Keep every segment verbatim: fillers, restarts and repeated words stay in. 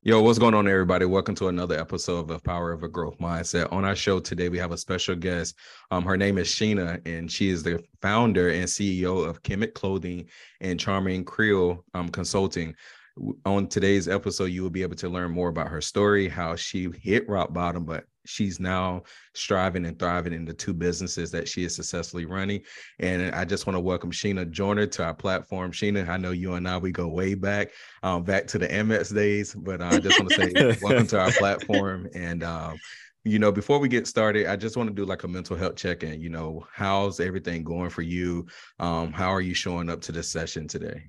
Yo, what's going on, everybody? Welcome to another episode of the Power of a Growth Mindset. On our show today, we have a special guest. Um, her name is Sheena, and she is the founder and C E O of Kemet Clothing and Charming Creole um, Consulting. On today's episode, you will be able to learn more about her story, how she hit rock bottom, but she's now striving and thriving in the two businesses that she is successfully running. And I just want to welcome Sheena Joyner to our platform. Sheena, I know you and I, we go way back, um, back to the Amex days, but uh, I just want to say welcome to our platform. And, um, you know, before we get started, I just want to do like a mental health check-in. You know, how's everything going for you? Um, how are you showing up to this session today?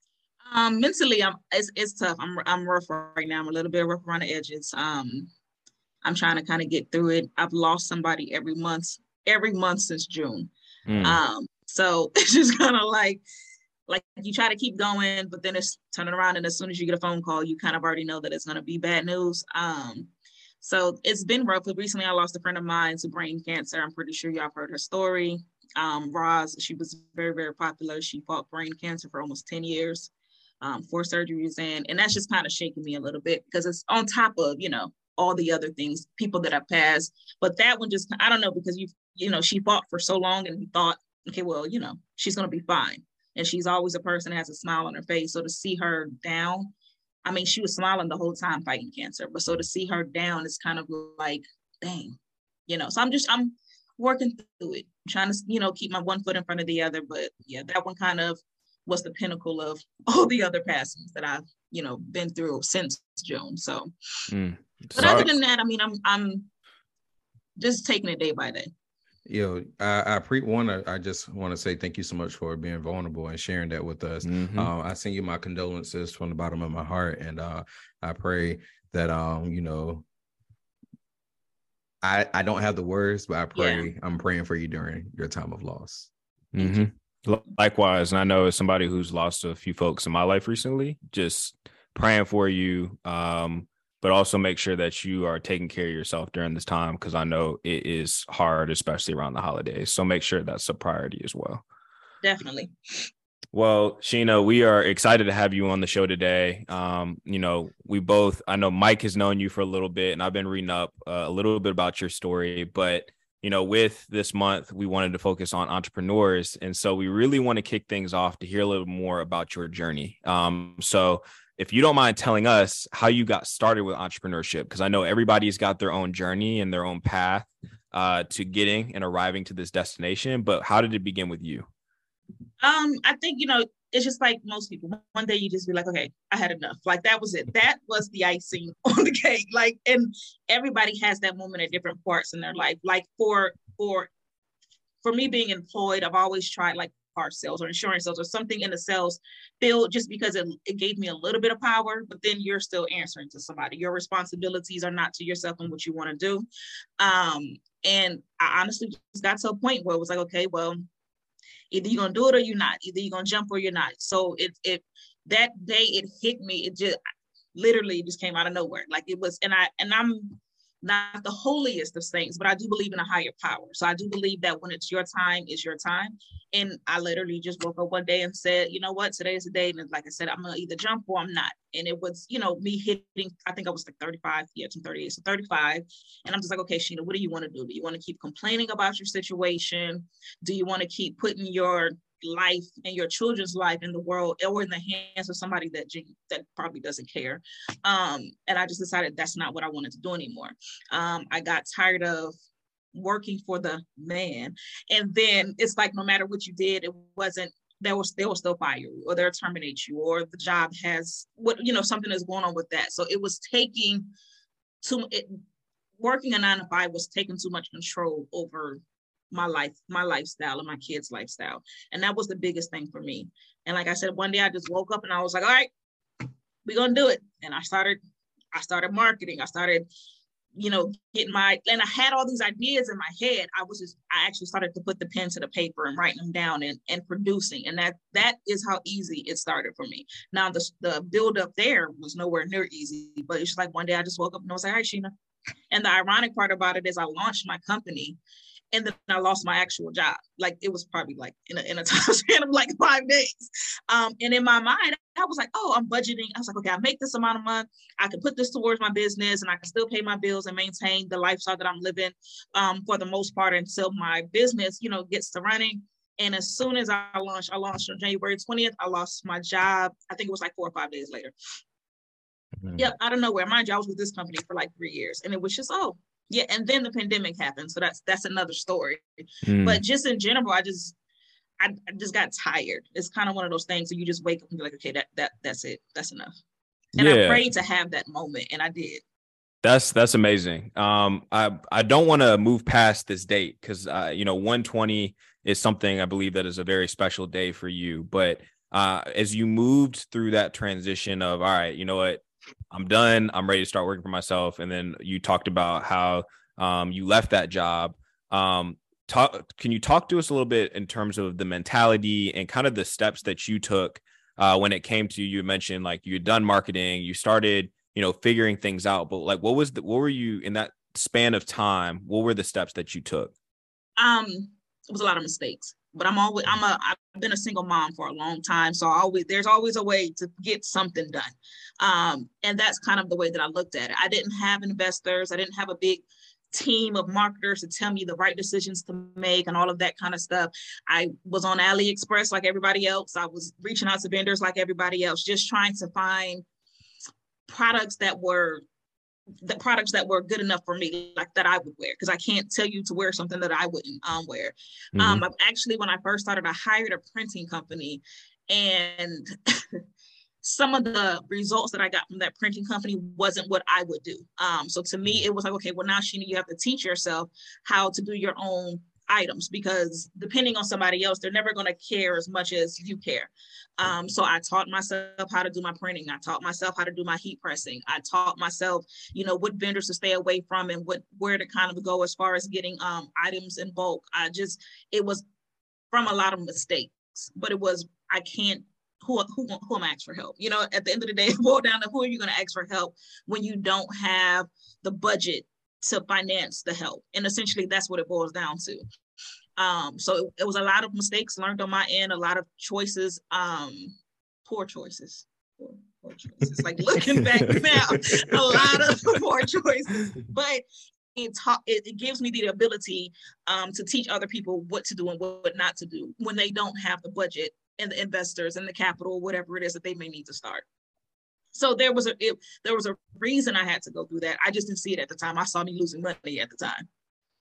Um, mentally, I'm it's it's tough. I'm I'm rough right now. I'm a little bit rough around the edges. Um, I'm trying to kind of get through it. I've lost somebody every month, every month since June. Mm. Um, so it's just kind of like, like you try to keep going, but then it's turning around, and as soon as you get a phone call, you kind of already know that it's going to be bad news. Um, so it's been rough. Recently, I lost a friend of mine to brain cancer. I'm pretty sure y'all have heard her story. Um, Roz, she was very, very popular. She fought brain cancer for almost ten years. Um, four surgeries in, and that's just kind of shaking me a little bit because it's on top of, you know, all the other things, people that have passed. But that one just, I don't know, because you, you know, she fought for so long and we thought, okay, well, you know, she's going to be fine. And she's always a person that has a smile on her face. So to see her down, I mean, she was smiling the whole time fighting cancer, but so to see her down is kind of like, dang, you know, so I'm just, I'm working through it, trying to, you know, keep my one foot in front of the other. But yeah, that one kind of was the pinnacle of all the other passings that I've, you know, been through since June. So, mm, but other than that, I mean, I'm, I'm just taking it day by day. Yo, I, I pre one. I, I just want to say thank you so much for being vulnerable and sharing that with us. Mm-hmm. Uh, I send you my condolences from the bottom of my heart, and uh, I pray that um, you know, I I don't have the words, but I pray yeah. I'm praying for you during your time of loss. Mm-hmm. Likewise, and I know as somebody who's lost a few folks in my life recently, just praying for you, um, but also make sure that you are taking care of yourself during this time, because I know it is hard, especially around the holidays. So make sure that's a priority as well. Definitely. Well, Sheena, we are excited to have you on the show today. Um, you know, we both, I know Mike has known you for a little bit, and I've been reading up uh, a little bit about your story, but you know, with this month, we wanted to focus on entrepreneurs. And so we really want to kick things off to hear a little more about your journey. Um, so if you don't mind telling us how you got started with entrepreneurship, because I know everybody's got their own journey and their own path uh, to getting and arriving to this destination. But how did it begin with you? Um, I think, you know, it's just like most people. One day you just be like, okay, I had enough. Like that was it. That was the icing on the cake. Like, and everybody has that moment at different parts in their life. Like for for for me being employed, I've always tried like car sales or insurance sales or something in the sales field, just because it, it gave me a little bit of power. But then you're still answering to somebody. Your responsibilities are not to yourself and what you want to do. Um, and I honestly just got to a point where it was like, okay, well, either you're going to do it or you're not. Either you're going to jump or you're not. So it, it, that day it hit me. It just literally just came out of nowhere. Like it was, and I, and I'm not the holiest of saints, but I do believe in a higher power. So I do believe that when it's your time, it's your time. And I literally just woke up one day and said, you know what, today is the day. And like I said, I'm going to either jump or I'm not. And it was, you know, me hitting, I think I was like thirty-five, yeah, I'm thirty-eight, so thirty-five. And I'm just like, okay, Sheena, what do you want to do? Do you want to keep complaining about your situation? Do you want to keep putting your life and your children's life in the world or in the hands of somebody that that probably doesn't care? Um, and I just decided that's not what I wanted to do anymore. Um, I got tired of working for the man. And then it's like, no matter what you did, it wasn't, they will, they will still fire you, or they'll terminate you, or the job has what, you know, something is going on with that. So it was taking too, it, working a nine to five was taking too much control over my life, my lifestyle and my kids' lifestyle. And that was the biggest thing for me. And like I said, one day I just woke up and I was like, all right, we're going to do it. And I started, I started marketing. I started, you know, getting my, and I had all these ideas in my head. I was just, I actually started to put the pen to the paper and writing them down and, and producing. And that, that is how easy it started for me. Now the, the build up there was nowhere near easy, but it's just like one day I just woke up and I was like, all right, Sheena. And the ironic part about it is I launched my company And then I lost my actual job. Like it was probably like in a, in a time span of like five days. Um, and in my mind, I was like, oh, I'm budgeting. I was like, okay, I make this amount of money. I can put this towards my business and I can still pay my bills and maintain the lifestyle that I'm living um, for the most part until my business, you know, gets to running. And as soon as I launched, I launched on January twentieth, I lost my job. I think it was like four or five days later. Mm-hmm. Yep, out of nowhere. Mind you, I was with this company for like three years. And it was just, oh, yeah, and then the pandemic happened, so that's that's another story. Mm. But just in general, I just I, I just got tired. It's kind of one of those things where you just wake up and be like, okay, that that that's it, that's enough. And yeah. I prayed to have that moment, and I did. That's that's amazing. Um, I I don't want to move past this date because uh, you know, one twenty is something I believe that is a very special day for you. But uh, as you moved through that transition of, all right, you know what? I'm done. I'm ready to start working for myself. And then you talked about how um, you left that job. Um, talk, can you talk to us a little bit in terms of the mentality and kind of the steps that you took uh, when it came to, you mentioned like you had done marketing, you started, you know, figuring things out, but like, what was the, what were you in that span of time? What were the steps that you took? Um, it was a lot of mistakes. But I'm always, I'm a, I've been a single mom for a long time. So I always, there's always a way to get something done. Um, and that's kind of the way that I looked at it. I didn't have investors. I didn't have a big team of marketers to tell me the right decisions to make and all of that kind of stuff. I was on AliExpress like everybody else. I was reaching out to vendors like everybody else, just trying to find products that were the products that were good enough for me, like that I would wear, because I can't tell you to wear something that I wouldn't um, wear. Mm-hmm. Um, actually, when I first started, I hired a printing company, and some of the results that I got from that printing company wasn't what I would do. Um, so to me, it was like, okay, well now, Sheena, you have to teach yourself how to do your own items, because depending on somebody else, they're never going to care as much as you care. Um, so I taught myself how to do my printing. I taught myself how to do my heat pressing. I taught myself, you know, what vendors to stay away from and what where to kind of go as far as getting um, items in bulk. I just, it was from a lot of mistakes, but it was, I can't, who, who, who am I ask for help? You know, at the end of the day, it boiled down to who are you going to ask for help when you don't have the budget to finance the help. And essentially that's what it boils down to. Um, so it, it was a lot of mistakes learned on my end, a lot of choices, um, poor choices, poor, poor choices. Like looking back now, a lot of poor choices, but it, ta- it, it gives me the ability um, to teach other people what to do and what not to do when they don't have the budget and the investors and the capital, whatever it is that they may need to start. So there was a it, there was a reason I had to go through that. I just didn't see it at the time. I saw me losing money at the time.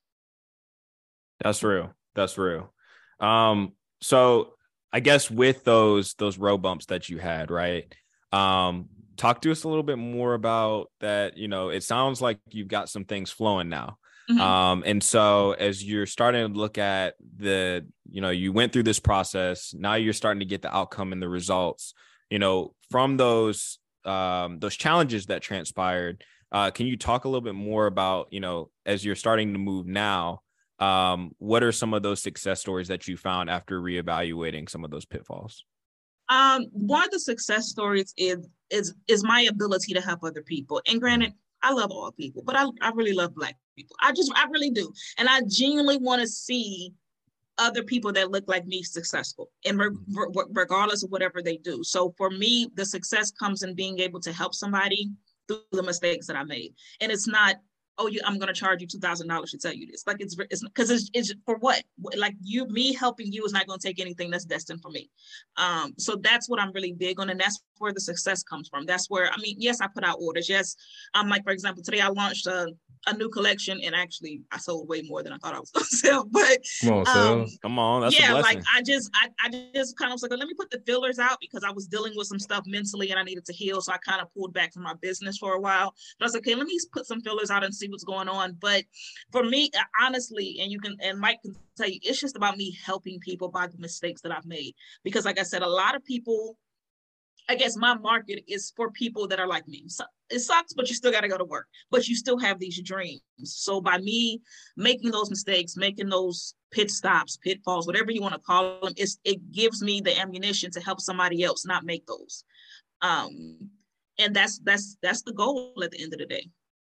That's real. That's real. Um, so I guess with those those road bumps that you had, right? Um, talk to us a little bit more about that. You know, it sounds like you've got some things flowing now. Mm-hmm. Um, and so as you're starting to look at the, you know, you went through this process, now you're starting to get the outcome and the results, you know, from those um, those challenges that transpired. Uh, can you talk a little bit more about, you know, as you're starting to move now, um, what are some of those success stories that you found after reevaluating some of those pitfalls? Um, one of the success stories is is is my ability to help other people. And granted, I love all people, but I, I really love Black people. I just, I really do. And I genuinely want to see other people that look like me successful, and re- re- regardless of whatever they do. So for me, the success comes in being able to help somebody through the mistakes that I made. And it's not, oh, you, I'm going to charge you two thousand dollars to tell you this. Like it's, it's because it's, it's for what? Like you, me helping you is not going to take anything that's destined for me. Um, so that's what I'm really big on. And that's where the success comes from. That's where, I mean, yes, I put out orders. Yes. Um, like for example, today I launched a, a new collection, and actually I sold way more than I thought I was going to sell, but come on, um, come on. That's yeah, a like I just, I, I just kind of was like, let me put the fillers out, because I was dealing with some stuff mentally and I needed to heal. So I kind of pulled back from my business for a while, but I was like, okay, let me put some fillers out and see what's going on. But for me, honestly, and you can, and Mike can tell you, it's just about me helping people by the mistakes that I've made. Because like I said, a lot of people, I guess my market is for people that are like me. So it sucks, but you still got to go to work, but you still have these dreams. So by me making those mistakes, making those pit stops, pitfalls, whatever you want to call them, it's, it gives me the ammunition to help somebody else not make those. Um, and that's, that's, that's the goal at the end of the day.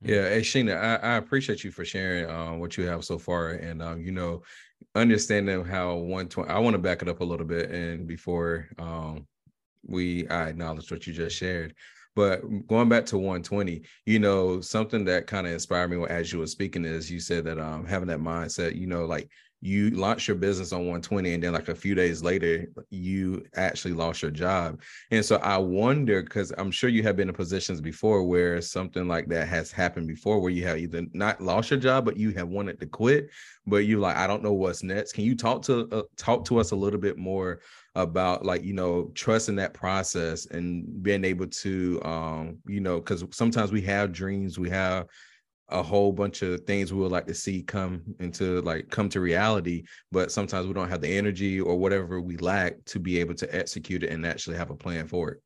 Yeah, hey Sheena, I, I appreciate you for sharing uh, what you have so far, and um, you know, understanding how one twenty. I want to back it up a little bit, and before um, we I acknowledge what you just shared, but going back to one twenty, you know, something that kind of inspired me as you were speaking is you said that um, having that mindset, you know, like you launched your business on one twenty and then like a few days later you actually lost your job. And so I wonder, because I'm sure you have been in positions before where something like that has happened before, where you have either not lost your job but you have wanted to quit, but you like, I don't know what's next. Can you talk to uh, talk to us a little bit more about, like, you know, trusting that process and being able to um you know, because sometimes we have dreams, we have a whole bunch of things we would like to see come into like come to reality, but sometimes we don't have the energy or whatever we lack to be able to execute it and actually have a plan for it.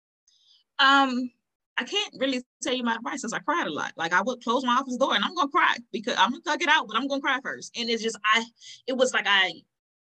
Um, I can't really tell you my advice, since I cried a lot. Like, I would close my office door and I'm gonna cry because I'm gonna thug it out, but I'm gonna cry first. And it's just I it was like I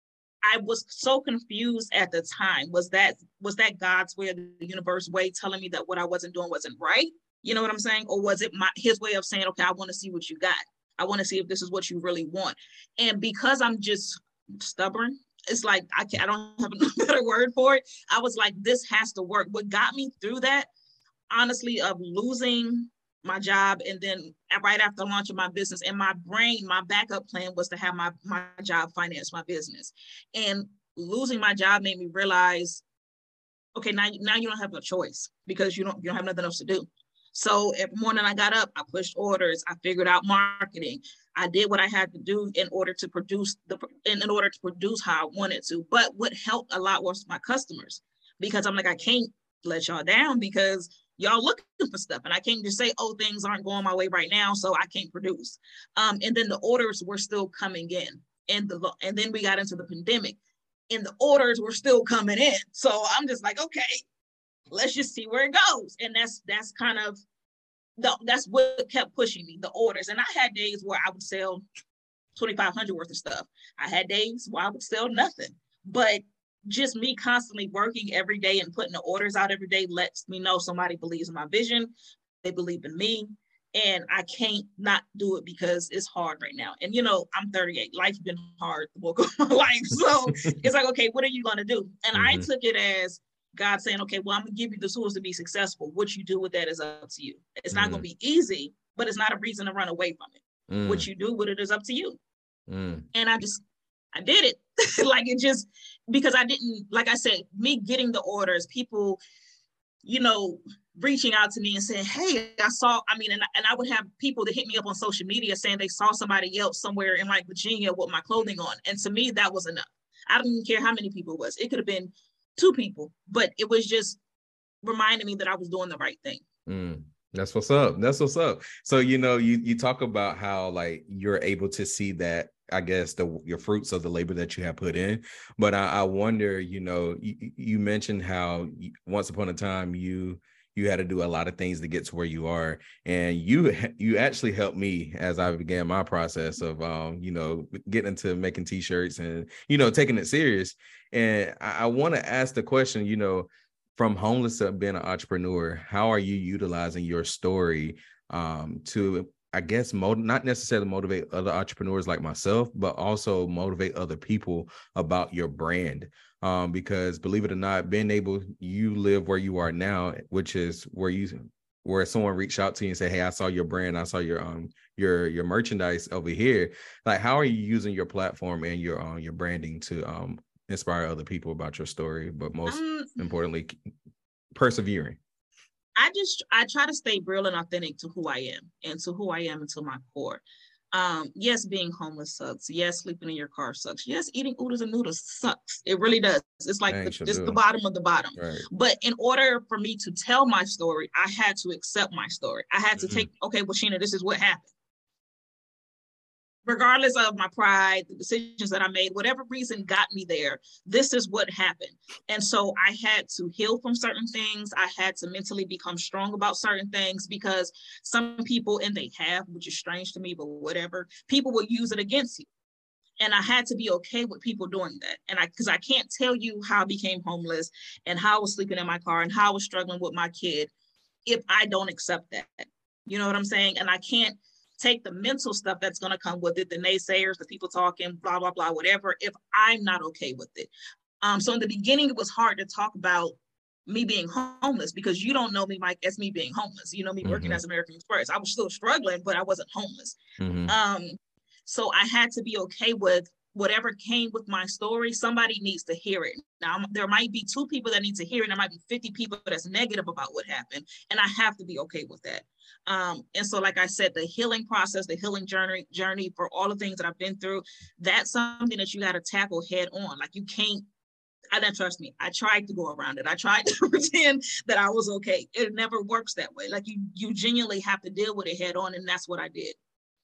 I was so confused at the time. Was that was that God's way, or the universe way, telling me that what I wasn't doing wasn't right? You know what I'm saying? Or was it my his way of saying, okay, I want to see what you got. I want to see if this is what you really want. And because I'm just stubborn, it's like I can't, I don't have a better word for it. I was like, this has to work. What got me through that, honestly, of losing my job and then right after launching my business, and my brain, my backup plan was to have my, my job finance my business. And losing my job made me realize, okay, now, now you don't have a choice because you don't you don't have nothing else to do. So every morning I got up, I pushed orders, I figured out marketing. I did what I had to do in order to produce the in, in order to produce how I wanted to. But what helped a lot was my customers, because I'm like, I can't let y'all down because y'all looking for stuff. And I can't just say, oh, things aren't going my way right now, so I can't produce. Um, and then the orders were still coming in. And the and then we got into the pandemic and the orders were still coming in. So I'm just like, okay, let's just see where it goes. And that's that's kind of the, that's what kept pushing me, the orders. And I had days where I would sell twenty-five hundred worth of stuff. I had days where I would sell nothing. But just me constantly working every day and putting the orders out every day lets me know somebody believes in my vision. They believe in me. And I can't not do it because it's hard right now. And, you know, I'm thirty-eight. Life's been hard the bulk of my life. So it's like, okay, what are you going to do? And mm-hmm. I took it as God saying, okay, well, I'm going to give you the tools to be successful. What you do with that is up to you. It's not mm. going to be easy, but it's not a reason to run away from it. Mm. What you do with it is up to you. Mm. And I just, I did it. Like, it just, because I didn't, like I said, me getting the orders, people, you know, reaching out to me and saying, hey, I saw, I mean, and, and I would have people that hit me up on social media saying they saw somebody else somewhere in like Virginia with my clothing on. And to me, that was enough. I don't even care how many people it was. It could have been two people, but it was just reminding me that I was doing the right thing. Mm, that's what's up. That's what's up. So, you know, you you talk about how like you're able to see that, I guess, the your fruits of the labor that you have put in. But I, I wonder, you know, you, you mentioned how you, once upon a time you you had to do a lot of things to get to where you are, and you you actually helped me as I began my process of um you know, getting into making t-shirts and, you know, taking it serious. And I, I want to ask the question, you know, from homeless to being an entrepreneur, how are you utilizing your story um to, I guess, mod- not necessarily motivate other entrepreneurs like myself, but also motivate other people about your brand? Um, because believe it or not, being able, you live where you are now, which is where you, where someone reached out to you and say, hey, I saw your brand, I saw your um your your merchandise over here. Like, how are you using your platform and your um your branding to um inspire other people about your story, but most um, importantly, persevering? I just, I try to stay real and authentic to who I am and to who I am and to my core. Um, yes, being homeless sucks. Yes, sleeping in your car sucks. Yes, eating oodles and noodles sucks. It really does. It's like the, it's the bottom of the bottom. Right. But in order for me to tell my story, I had to accept my story. I had to mm-hmm. take, okay, well, Sheena, this is what happened. Regardless of my pride, the decisions that I made, whatever reason got me there, this is what happened. And so I had to heal from certain things. I had to mentally become strong about certain things, because some people, and they have, which is strange to me, but whatever, people will use it against you. And I had to be okay with people doing that. And I, because I can't tell you how I became homeless and how I was sleeping in my car and how I was struggling with my kid if I don't accept that. You know what I'm saying? And I can't take the mental stuff that's going to come with it, the naysayers, the people talking, blah, blah, blah, whatever, if I'm not okay with it. Um, so in the beginning, it was hard to talk about me being homeless because you don't know me, Mike, as me being homeless. You know me working mm-hmm. as American Express. I was still struggling, but I wasn't homeless. Mm-hmm. Um, so I had to be okay with whatever came with my story. Somebody needs to hear it. Now, there might be two people that need to hear it. There might be fifty people that's negative about what happened. And I have to be okay with that. Um, and so, like I said, the healing process, the healing journey, journey for all the things that I've been through, that's something that you got to tackle head on. Like you can't, I don't trust me. I tried to go around it. I tried to pretend that I was okay. It never works that way. Like you, you genuinely have to deal with it head on. And that's what I did.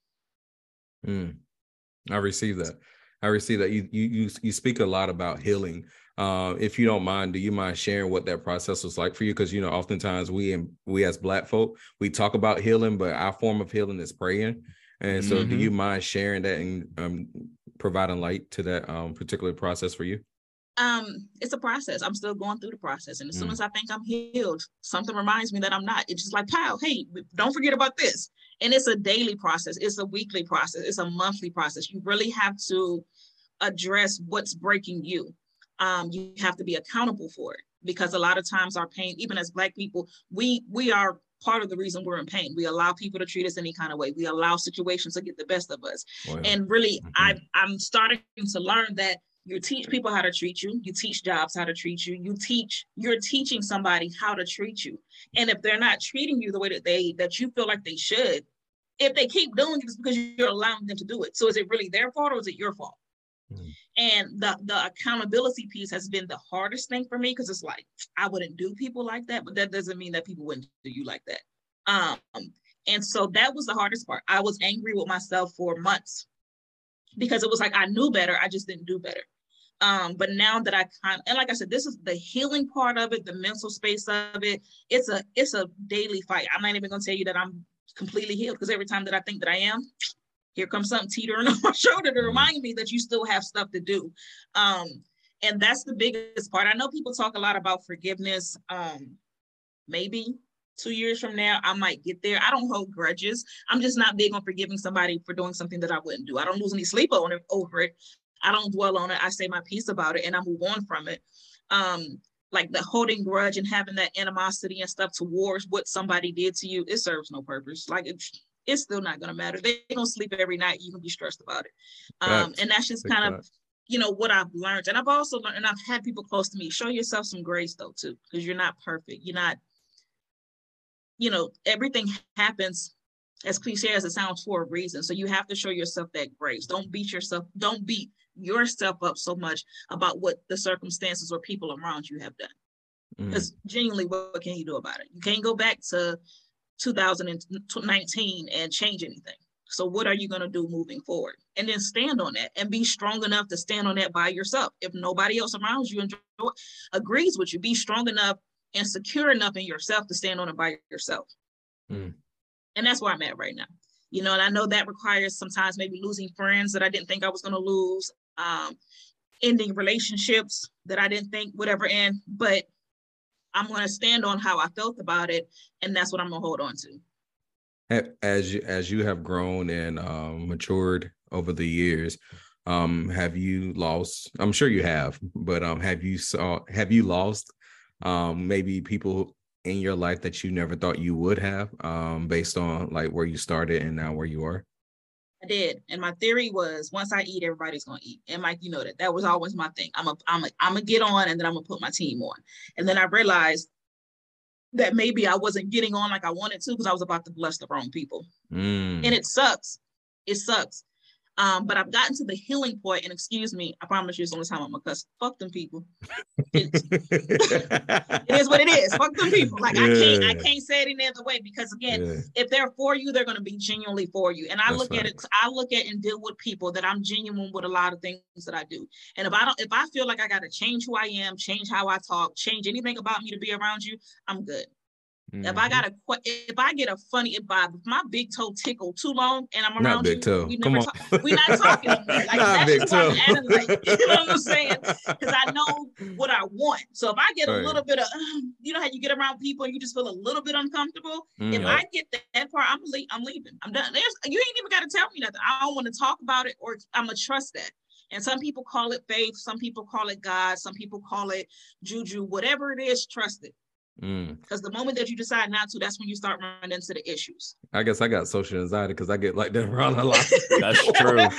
Mm. I received that. I received that. You, you, you, you speak a lot about healing. Uh, if you don't mind, do you mind sharing what that process was like for you? Because, you know, oftentimes we, we as Black folk, we talk about healing, but our form of healing is praying. And so mm-hmm. do you mind sharing that and um, providing light to that um, particular process for you? Um, it's a process. I'm still going through the process. And as mm. soon as I think I'm healed, something reminds me that I'm not. It's just like, pow, hey, don't forget about this. And it's a daily process. It's a weekly process. It's a monthly process. You really have to address what's breaking you. Um, you have to be accountable for it because a lot of times our pain, even as Black people, we we are part of the reason we're in pain. We allow people to treat us any kind of way. We allow situations to get the best of us. Wow. And really, mm-hmm. I, I'm starting to learn that you teach people how to treat you. You teach jobs how to treat you. You teach, you're teaching somebody how to treat you. And if they're not treating you the way that they, that you feel like they should, if they keep doing it, it's because you're allowing them to do it. So is it really their fault or is it your fault? Mm. And the, the accountability piece has been the hardest thing for me because it's like, I wouldn't do people like that, but that doesn't mean that people wouldn't do you like that. Um, and so that was the hardest part. I was angry with myself for months because it was like, I knew better. I just didn't do better. Um, but now that I kind of, and like I said, this is the healing part of it, the mental space of it. It's a, it's a daily fight. I'm not even going to tell you that I'm completely healed because every time that I think that I am, here comes something teetering on my shoulder to remind me that you still have stuff to do. Um, and that's the biggest part. I know people talk a lot about forgiveness. Um, maybe two years from now, I might get there. I don't hold grudges. I'm just not big on forgiving somebody for doing something that I wouldn't do. I don't lose any sleep on it, over it. I don't dwell on it. I say my piece about it and I move on from it. Um, like the holding grudge and having that animosity and stuff towards what somebody did to you, it serves no purpose. Like it's, it's still not going to matter. They don't sleep every night. You can be stressed about it. Um, and that's just kind of, you know, what I've learned. And I've also learned, and I've had people close to me, show yourself some grace though, too, because you're not perfect. You're not, you know, everything happens, as cliche as it sounds, for a reason. So you have to show yourself that grace. Don't beat yourself. Don't beat yourself up so much about what the circumstances or people around you have done. Because mm. genuinely, what, what can you do about it? You can't go back to two thousand nineteen and change anything. So what are you going to do moving forward? And then stand on that and be strong enough to stand on that by yourself. If nobody else around you enjoy, agrees with you, be strong enough and secure enough in yourself to stand on it by yourself. Mm. And that's where I'm at right now. You know, and I know that requires sometimes maybe losing friends that I didn't think I was going to lose, um, ending relationships that I didn't think would ever end, but I'm going to stand on how I felt about it. And that's what I'm going to hold on to. As you, as you have grown and um, matured over the years, um, have you lost, I'm sure you have, but um, have you saw, have you lost um, maybe people in your life that you never thought you would have, um, based on like where you started and now where you are? I did. And my theory was once I eat, everybody's going to eat. And Mike, you know that. That was always my thing. I'm a, I'm a, I'm going to get on and then I'm going to put my team on. And then I realized that maybe I wasn't getting on like I wanted to because I was about to bless the wrong people. Mm. And it sucks. It sucks. Um, but I've gotten to the healing point, and excuse me, I promise you it's the only time I'm gonna cuss. Fuck them people. It, it is what it is. Fuck them people. Like yeah. I can't, I can't say it any other way because again, yeah. if they're for you, they're gonna be genuinely for you. And I That's look right. at it, I look at and deal with people that I'm genuine with a lot of things that I do. And if I don't, if I feel like I gotta change who I am, change how I talk, change anything about me to be around you, I'm good. Mm-hmm. If I got a, if I get a funny, if, I, if my big toe tickle too long and I'm around not big you, toe. we never Come on. Talk, we're not talking. Like, not that's big just toe. why I'm like, you know what I'm saying? Because I know what I want. So if I get right. a little bit of, you know how you get around people and you just feel a little bit uncomfortable. Mm, if yep. I get that, that part, I'm le- I'm leaving. I'm done. There's, you ain't even got to tell me nothing. I don't want to talk about it, or I'm gonna trust that. And some people call it faith. Some people call it God. Some people call it juju. Whatever it is, trust it. Because mm. the moment that you decide not to, that's when you start running into the issues. I guess I got social anxiety because I get like that around a lot. That's true.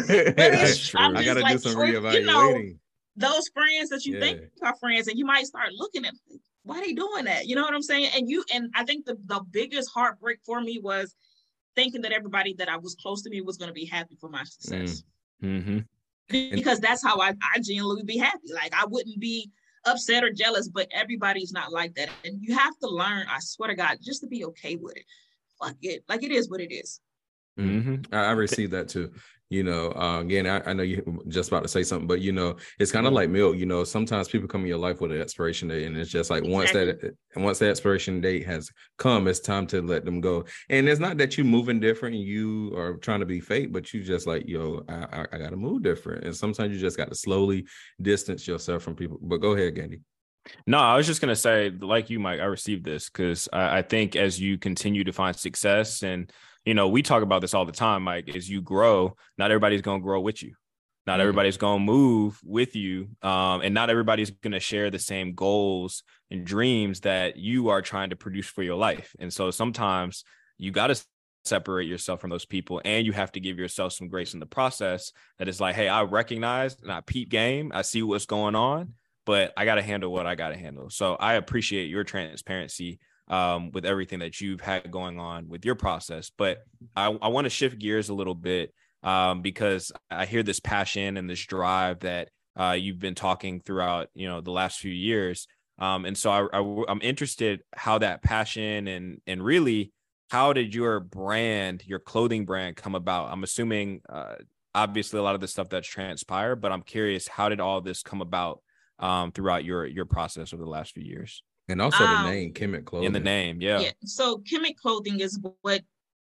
That's true. I got to like, do some reevaluating. You know, those friends that you yeah. think are friends, and you might start looking at, why are they doing that? You know what I'm saying? And you, and I think the, the biggest heartbreak for me was thinking that everybody that I was close to me was going to be happy for my success. Mm. Mm-hmm. Because that's how I, I genuinely would be happy. Like, I wouldn't be upset or jealous, but everybody's not like that. And you have to learn, I swear to God, just to be okay with it. Fuck it. Like, it is what it is. Mm-hmm. I, I received that too. You know, uh, again, I, I know you're just about to say something, but you know, it's kind of like milk. You know, sometimes people come in your life with an expiration date, and it's just like exactly. once that once that expiration date has come, it's time to let them go. And it's not that you moving different, and you are trying to be fake, but you just like, yo, I, I, I got to move different. And sometimes you just got to slowly distance yourself from people. But go ahead, Gandy. No, I was just gonna say, like you, Mike, I received this because I, I think as you continue to find success, and you know, we talk about this all the time, Mike, as you grow, not everybody's going to grow with you. Not mm-hmm. everybody's going to move with you. Um, and not everybody's going to share the same goals and dreams that you are trying to produce for your life. And so sometimes you got to separate yourself from those people, and you have to give yourself some grace in the process that is like, hey, I recognize and I peep game. I see what's going on, but I got to handle what I got to handle. So I appreciate your transparency Um, with everything that you've had going on with your process. But I, I want to shift gears a little bit um, because I hear this passion and this drive that uh, you've been talking throughout, you know, the last few years. Um, and so I, I, I'm interested how that passion and, and really how did your brand, your clothing brand come about? I'm assuming uh, obviously a lot of the stuff that's transpired, but I'm curious, how did all this come about um, throughout your, your process over the last few years? And also the um, name, Kemet Clothing. In the name, yeah. yeah. So Kemet Clothing is what,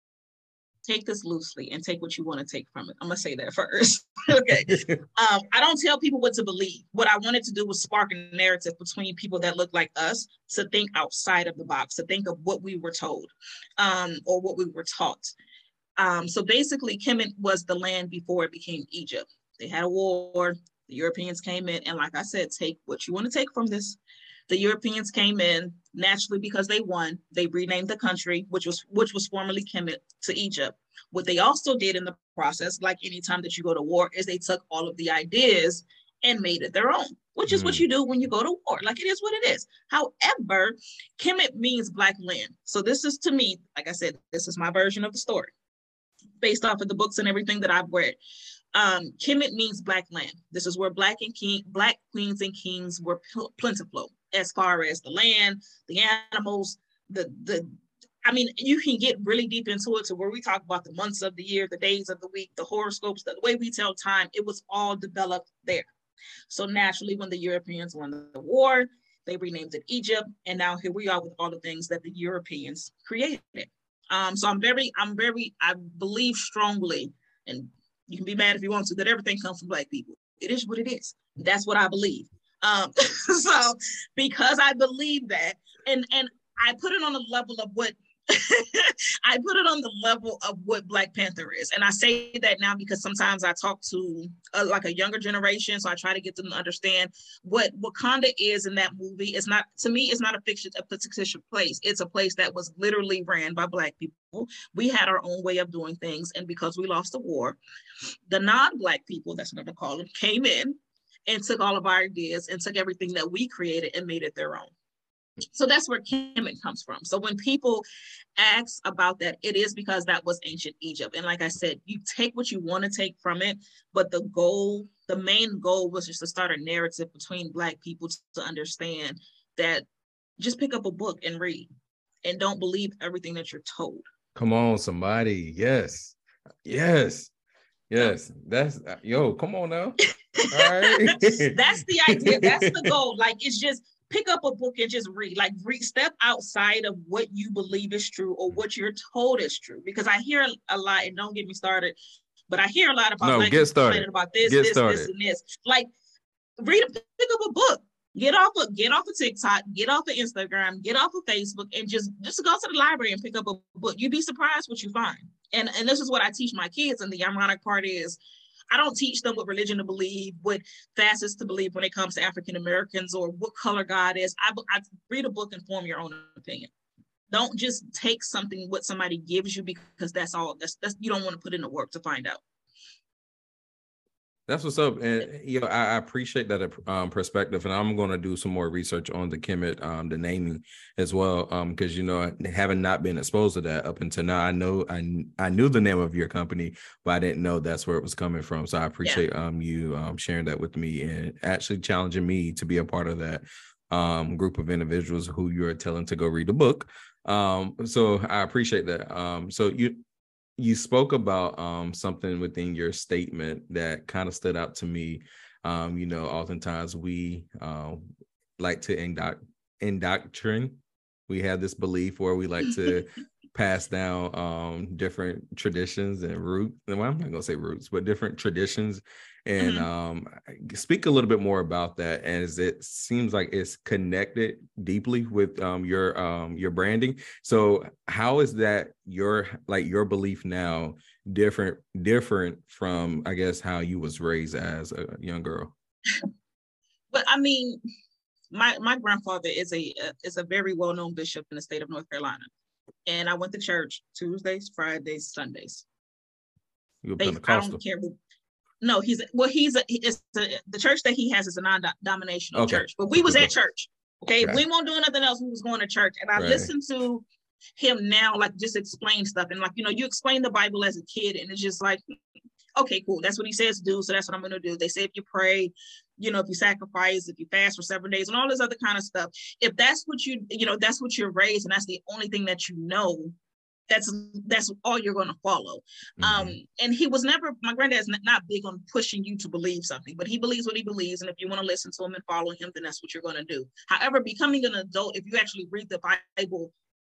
take this loosely and take what you want to take from it. I'm going to say that first. Okay. um, I don't tell people what to believe. What I wanted to do was spark a narrative between people that look like us to think outside of the box, to think of what we were told um, or what we were taught. Um, so basically, Kemet was the land before it became Egypt. They had a war. The Europeans came in. And like I said, take what you want to take from this. The Europeans came in naturally because they won. They renamed the country, which was which was formerly Kemet, to Egypt. What they also did in the process, like any time that you go to war, is they took all of the ideas and made it their own, which is mm. what you do when you go to war. Like, it is what it is. However, Kemet means black land. So this is, to me, like I said, this is my version of the story based off of the books and everything that I've read. Um, Kemet means black land. This is where black and king, black queens and kings were pl- plentiful. As far as the land, the animals, the, the, I mean, you can get really deep into it to where we talk about the months of the year, the days of the week, the horoscopes, the way we tell time, it was all developed there. So naturally, when the Europeans won the war, they renamed it Egypt. And now here we are with all the things that the Europeans created. Um, so I'm very, I'm very, I believe strongly, and you can be mad if you want to, that everything comes from black people. It is what it is. That's what I believe. Um, so because I believe that, and, and I put it on the level of what, I put it on the level of what Black Panther is. And I say that now because sometimes I talk to a, like a younger generation. So I try to get them to understand what Wakanda is in that movie. It's not, to me, it's not a fiction, a fictitious place. It's a place that was literally ran by Black people. We had our own way of doing things. And because we lost the war, the non-Black people, that's what I'm gonna call them, came in and took all of our ideas and took everything that we created and made it their own. So that's where Kemet comes from. So when people ask about that, it is because that was ancient Egypt. And like I said, you take what you want to take from it, but the goal, the main goal was just to start a narrative between Black people to understand that just pick up a book and read and don't believe everything that you're told. Come on, somebody. Yes. Yes. Yes. That's, yo, come on now. All right. That's the idea. That's the goal. Like, it's just, pick up a book and just read, like read, step outside of what you believe is true or what you're told is true. Because I hear a lot, and don't get me started, but I hear a lot about no, like get started about this, get this, started. this, and this. Like read, a, pick up a book, get off of, get off of TikTok, get off of Instagram, get off of Facebook, and just, just go to the library and pick up a book. You'd be surprised what you find. And, and this is what I teach my kids. And the ironic part is, I don't teach them what religion to believe, what facets to believe when it comes to African Americans or what color God is. I, I read a book and form your own opinion. Don't just take something what somebody gives you because that's all. That's that's you don't want to put in the work to find out. That's what's up. And, you know, I, I appreciate that um, perspective. And I'm going to do some more research on the Kemet, um, the naming as well. Um, because, you know, having not been exposed to that up until now, I know I, I knew the name of your company, but I didn't know that's where it was coming from. So I appreciate yeah. um you um sharing that with me and actually challenging me to be a part of that um group of individuals who you're telling to go read the book. Um, so I appreciate that. Um, so you You spoke about um, something within your statement that kind of stood out to me. Um, you know, oftentimes we uh, like to indoct- indoctrinate. We have this belief where we like to pass down um, different traditions and roots. Well, I'm not going to say roots, but different traditions. And mm-hmm. um, speak a little bit more about that, as it seems like it's connected deeply with um, your um, your branding. So, how is that your like your belief now different different from, I guess, how you was raised as a young girl? But I mean, my my grandfather is a uh, is a very well known bishop in the state of North Carolina, and I went to church Tuesdays, Fridays, Sundays. You were they, Pentecostal. I don't care who. No, he's well. He's a, it's a, the church that he has is a non-denominational okay. church. But we was at church. Okay, okay. We won't do nothing else. We was going to church, and I right. listened to him now, like just explain stuff, and like you know, you explain the Bible as a kid, and it's just like, okay, cool. That's what he says to do, so that's what I'm going to do. They say if you pray, you know, if you sacrifice, if you fast for seven days, and all this other kind of stuff. If that's what you, you know, that's what you're raised, and that's the only thing that you know. That's that's all you're going to follow. Mm-hmm. Um, and he was never, my granddad's not, not big on pushing you to believe something, but he believes what he believes. And if you want to listen to him and follow him, then that's what you're going to do. However, becoming an adult, if you actually read the Bible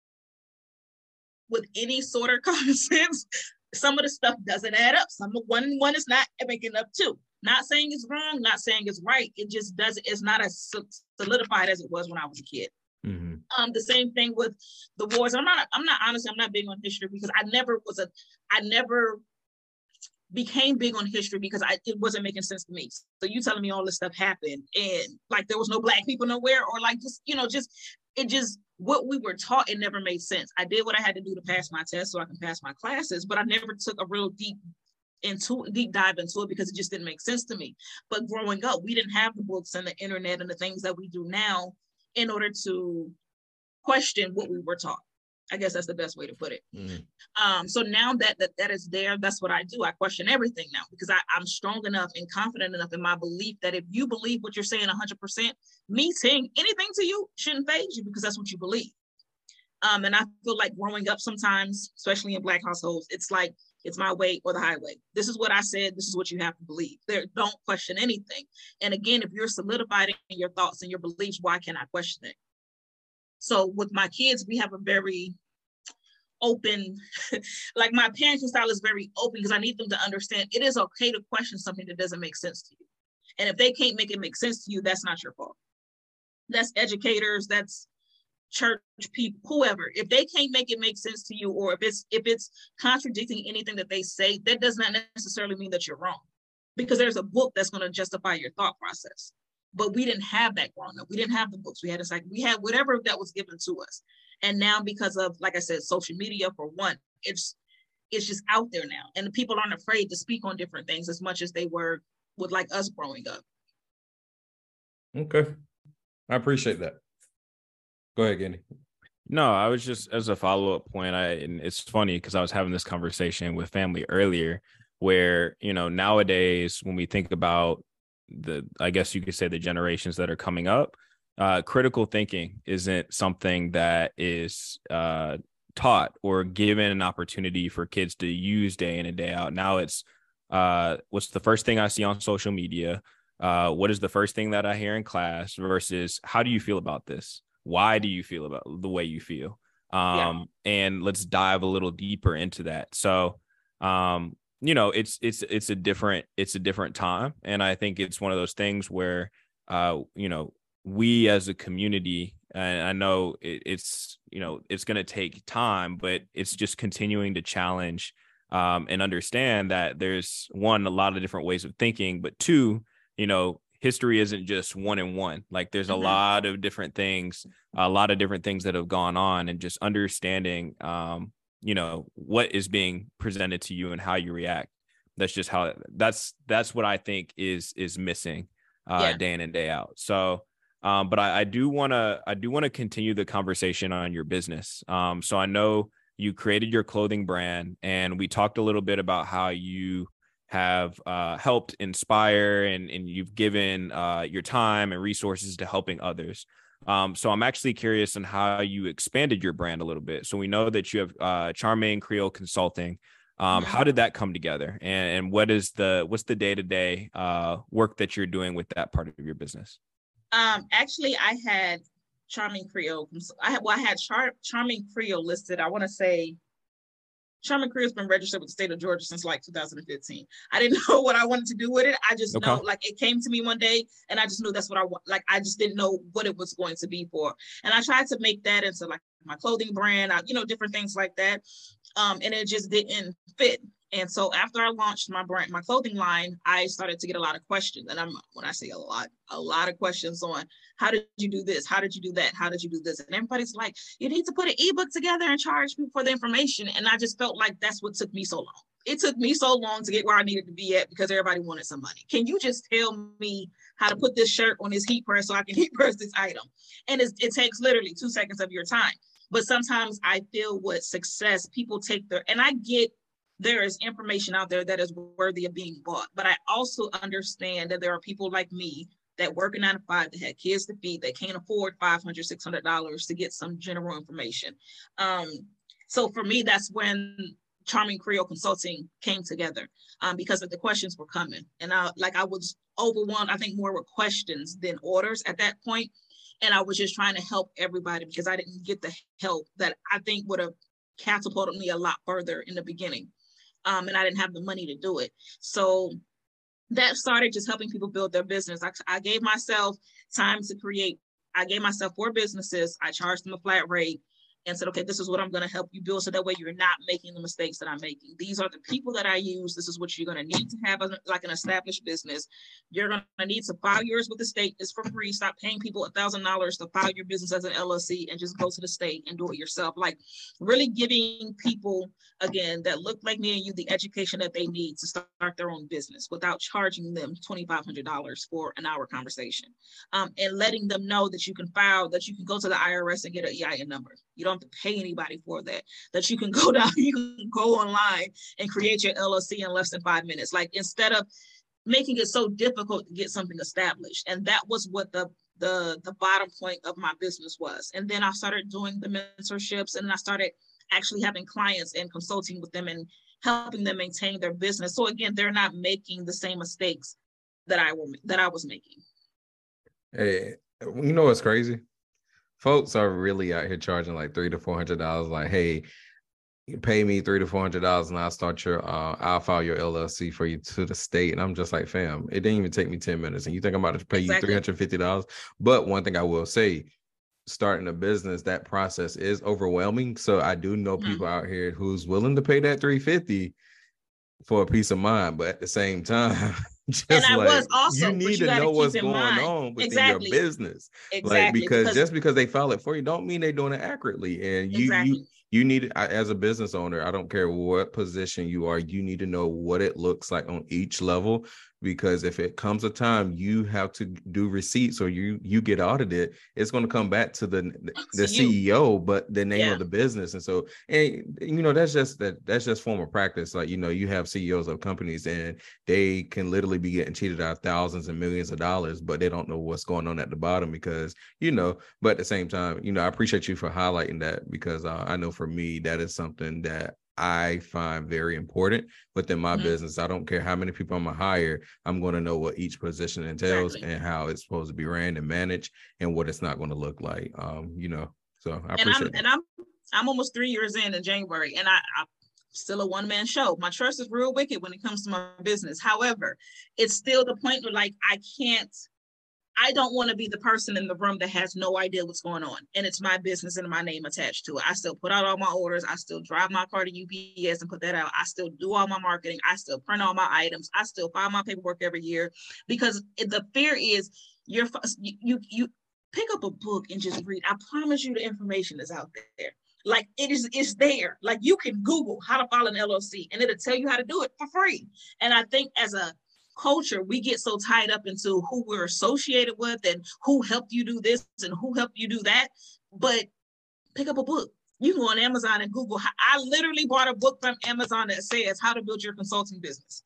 with any sort of common sense, some of the stuff doesn't add up. Some one one is not making up too. Not saying it's wrong, not saying it's right. It just doesn't, it's not as solidified as it was when I was a kid. Mm-hmm. Um, the same thing with the wars. I'm not, I'm not honestly, I'm not big on history because I never was a, I never became big on history because I, it wasn't making sense to me. So you telling me all this stuff happened and like there was no black people nowhere or like just, you know, just, it just, what we were taught, it never made sense. I did what I had to do to pass my test so I can pass my classes, but I never took a real deep into deep dive into it because it just didn't make sense to me. But growing up, we didn't have the books and the internet and the things that we do now in order to question what we were taught. I guess that's the best way to put it. Mm. Um, so now that, that that is there, that's what I do. I question everything now because I, I'm strong enough and confident enough in my belief that if you believe what you're saying one hundred percent, me saying anything to you shouldn't faze you because that's what you believe. Um, and I feel like growing up sometimes, especially in Black households, it's like, it's my way or the highway. This is what I said. This is what you have to believe. There, don't question anything. And again, if you're solidified in your thoughts and your beliefs, why can't I question it? So with my kids, we have a very open, like my parenting style is very open because I need them to understand it is okay to question something that doesn't make sense to you. And if they can't make it make sense to you, that's not your fault. That's educators, that's church people, whoever. If they can't make it make sense to you, or if it's if it's contradicting anything that they say, that does not necessarily mean that you're wrong, because there's a book that's going to justify your thought process. But we didn't have that growing up. We didn't have the books. We had it's like we had whatever that was given to us. And now because of, like I said, social media for one, it's it's just out there now, and the people aren't afraid to speak on different things as much as they were with like us growing up. Okay, I appreciate that. Go ahead, Genny. No, I was just, as a follow-up point, I and it's funny because I was having this conversation with family earlier where, you know, nowadays when we think about the, I guess you could say the generations that are coming up, uh, critical thinking isn't something that is uh, taught or given an opportunity for kids to use day in and day out. Now it's uh, what's the first thing I see on social media? uh, what is the first thing that I hear in class versus how do you feel about this? Why do you feel about the way you feel? Um, yeah. And let's dive a little deeper into that. So, um, you know, it's, it's, it's a different, it's a different time. And I think it's one of those things where, uh, you know, we as a community, and I know it, it's, you know, it's going to take time, but it's just continuing to challenge, um, and understand that there's one, a lot of different ways of thinking, but two, you know, history isn't just one and one. Like there's a mm-hmm. lot of different things, a lot of different things that have gone on, and just understanding, um, you know, what is being presented to you and how you react. That's just how that's, that's what I think is, is missing, uh, yeah. day in and day out. So, um, but I, I do want to, I do want to continue the conversation on your business. Um, so I know you created your clothing brand, and we talked a little bit about how you have uh, helped inspire and, and you've given uh, your time and resources to helping others. Um, so I'm actually curious on how you expanded your brand a little bit. So we know that you have uh, Charmaine Creole Consulting. Um, mm-hmm. How did that come together? And, and what is the, what's the day-to-day uh, work that you're doing with that part of your business? Um, actually, I had Charming Creole. I had, well, I had Char- Charming Creole listed. I want to say Charming Creole has been registered with the state of Georgia since like two thousand fifteen. I didn't know what I wanted to do with it. I just okay. know, like, it came to me one day, and I just knew that's what I want. Like, I just didn't know what it was going to be for. And I tried to make that into like my clothing brand, I, you know, different things like that. Um, and it just didn't fit. And so after I launched my brand, my clothing line, I started to get a lot of questions. And I'm, when I say a lot, a lot of questions on how did you do this? How did you do that? How did you do this? And everybody's like, you need to put an ebook together and charge people for the information. And I just felt like that's what took me so long. It took me so long to get where I needed to be at because everybody wanted some money. Can you just tell me how to put this shirt on this heat press so I can heat press this item? And it's, it takes literally two seconds of your time. But sometimes I feel with success, people take their, and I get there is information out there that is worthy of being bought. But I also understand that there are people like me that work a nine to five, that had kids to feed, that can't afford five hundred dollars, six hundred dollars to get some general information. Um, so for me, that's when Charming Creole Consulting came together, um, because of the questions were coming. And I, like I was overwhelmed, I think more with questions than orders at that point. And I was just trying to help everybody because I didn't get the help that I think would have catapulted me a lot further in the beginning. Um, and I didn't have the money to do it. So that started just helping people build their business. I, I gave myself time to create. I gave myself four businesses. I charged them a flat rate and said, okay, this is what I'm going to help you build. So that way you're not making the mistakes that I'm making. These are the people that I use. This is what you're going to need to have a, like an established business. You're going to need to file yours with the state. It's for free. Stop paying people a thousand dollars to file your business as an L L C and just go to the state and do it yourself. Like really giving people, again, that look like me and you, the education that they need to start their own business without charging them twenty-five hundred dollars for an hour conversation. Um, and letting them know that you can file, that you can go to the I R S and get an E I N number. You don't have to pay anybody for that, that you can go down, you can go online and create your L L C in less than five minutes. Like instead of making it so difficult to get something established. And that was what the, the, the bottom point of my business was. And then I started doing the mentorships, and I started actually having clients and consulting with them and helping them maintain their business. So again, they're not making the same mistakes that I were, that I was making. Hey, you know what's crazy? Folks are really out here charging like three to four hundred dollars. Like, hey, you pay me three to four hundred dollars, and I'll start your, uh, I'll file your L L C for you to the state. And I'm just like, fam, it didn't even take me ten minutes, and you think I'm about to pay exactly. you three hundred fifty dollars? But one thing I will say, starting a business, that process is overwhelming. So I do know people mm-hmm. out here who's willing to pay that three hundred fifty dollars for a peace of mind, but at the same time. Just and I like, was also, you need you to know what's going mind. on within exactly. your business. Exactly. Like, because, because just because they file it for you don't mean they're doing it accurately. And you, exactly. you, you need, as a business owner, I don't care what position you are, you need to know what it looks like on each level. Because if it comes a time you have to do receipts or you you get audited, it's going to come back to the the so C E O, but the name yeah. of the business. And so, and you know, that's just that that's just form of practice. Like, you know, you have C E Os of companies and they can literally be getting cheated out of thousands and millions of dollars, but they don't know what's going on at the bottom because, you know, but at the same time, you know, I appreciate you for highlighting that because uh, I know for me, that is something that I find very important within my mm-hmm. business. I don't care how many people I'm gonna hire. I'm going to know what each position entails exactly. and how it's supposed to be ran and managed and what it's not going to look like. Um, you know, so I and appreciate I'm, it. And I'm I'm almost three years in in January, and I, I'm still a one-man show. My trust is real wicked when it comes to my business. However, it's still the point where like I can't. I don't want to be the person in the room that has no idea what's going on. And it's my business and my name attached to it. I still put out all my orders. I still drive my car to U P S and put that out. I still do all my marketing. I still print all my items. I still file my paperwork every year, because the fear is you're, you, you, you pick up a book and just read. I promise you the information is out there. Like it is, it's there. Like you can Google how to file an L L C and it'll tell you how to do it for free. And I think as a culture, we get so tied up into who we're associated with and who helped you do this and who helped you do that. But pick up a book. You can go on Amazon and Google. I literally bought a book from Amazon that says how to build your consulting business.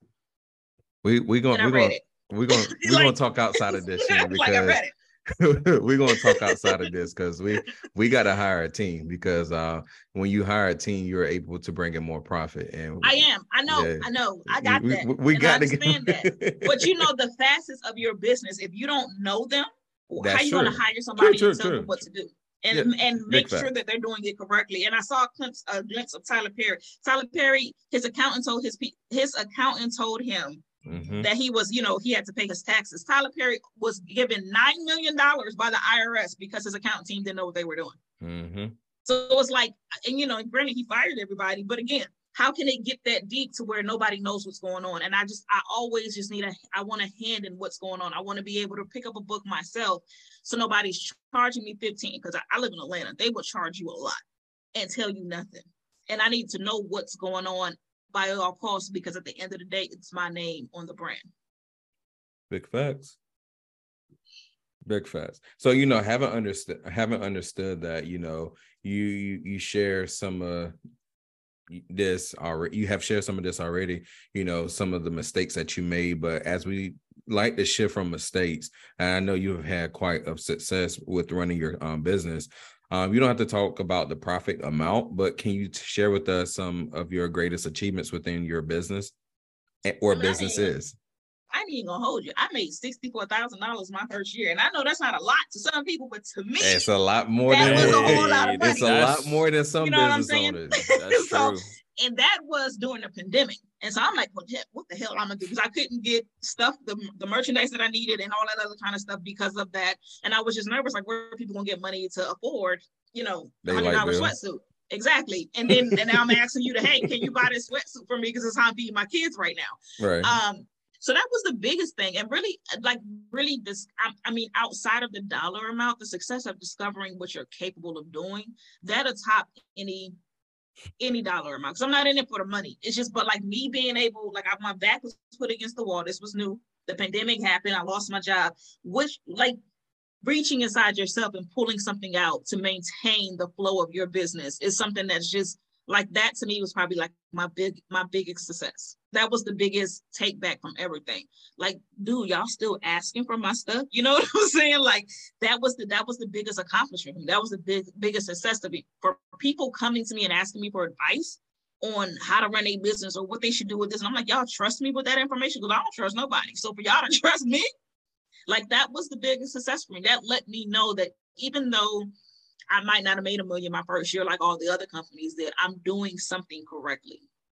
We we gonna we gonna we're gonna we're like, gonna talk outside of this because like I read it. We're gonna talk outside of this because we we got to hire a team, because uh when you hire a team, you're able to bring in more profit. And I am I know yeah, I know I got we, that we, we got to understand that. But you know the facets of your business, if you don't know them, That's how are you going to hire somebody true, and tell true, them what to do and yeah, and make sure fact. that they're doing it correctly? And I saw a glimpse, a glimpse of Tyler Perry. Tyler Perry, his accountant told his his accountant told him Mm-hmm. that he was, you know, he had to pay his taxes. Tyler Perry was given nine million dollars by the I R S because his accounting team didn't know what they were doing. Mm-hmm. So it was like, and you know, granted, he fired everybody, but again, how can it get that deep to where nobody knows what's going on? And I just, I always just need a, I want a hand in what's going on. I want to be able to pick up a book myself so nobody's charging me fifteen, because I, I live in Atlanta. They will charge you a lot and tell you nothing. And I need to know what's going on by all costs, because at the end of the day, it's my name on the brand. Big facts. Big facts. So, you know, haven't understood, haven't understood that, you know, you, you, you share some of uh, this already, you have shared some of this already, you know, some of the mistakes that you made, but as we like to shift from mistakes, and I know you have had quite a success with running your um, business. Um, you don't have to talk about the profit amount, but can you share with us some of your greatest achievements within your business or I mean, businesses? I ain't even gonna hold you. I made sixty-four thousand dollars my first year. And I know that's not a lot to some people, but to me, it's a lot more that than was a whole lot of money. It's a lot more than some you know business owners. That's so, true. And that was during the pandemic. And so I'm like, well, what the hell I'm gonna do? Because I couldn't get stuff, the, the merchandise that I needed and all that other kind of stuff because of that. And I was just nervous, like, where are people gonna get money to afford, you know, a hundred dollar sweatsuit? Exactly. And then and now I'm asking you to, hey, can you buy this sweatsuit for me? Because it's how I'm feeding my kids right now. Right. Um, so that was the biggest thing. And really, like, really, this, I, I mean, outside of the dollar amount, the success of discovering what you're capable of doing, that'll top any any dollar amount. Because I'm not in it for the money. It's just, but like me being able, like I, my back was put against the wall. This was new. The pandemic happened. I lost my job, which like reaching inside yourself and pulling something out to maintain the flow of your business is something that's just like, that to me was probably like my big, my biggest success. That was the biggest take back from everything. Like, dude, y'all still asking for my stuff? You know what I'm saying? Like that was the, that was the biggest accomplishment for me. That was the big, biggest success to me. For people coming to me and asking me for advice on how to run a business or what they should do with this. And I'm like, y'all trust me with that information? Because I don't trust nobody. So for y'all to trust me, like that was the biggest success for me. That let me know that even though I might not have made a million my first year, like all the other companies did, I'm doing something correctly.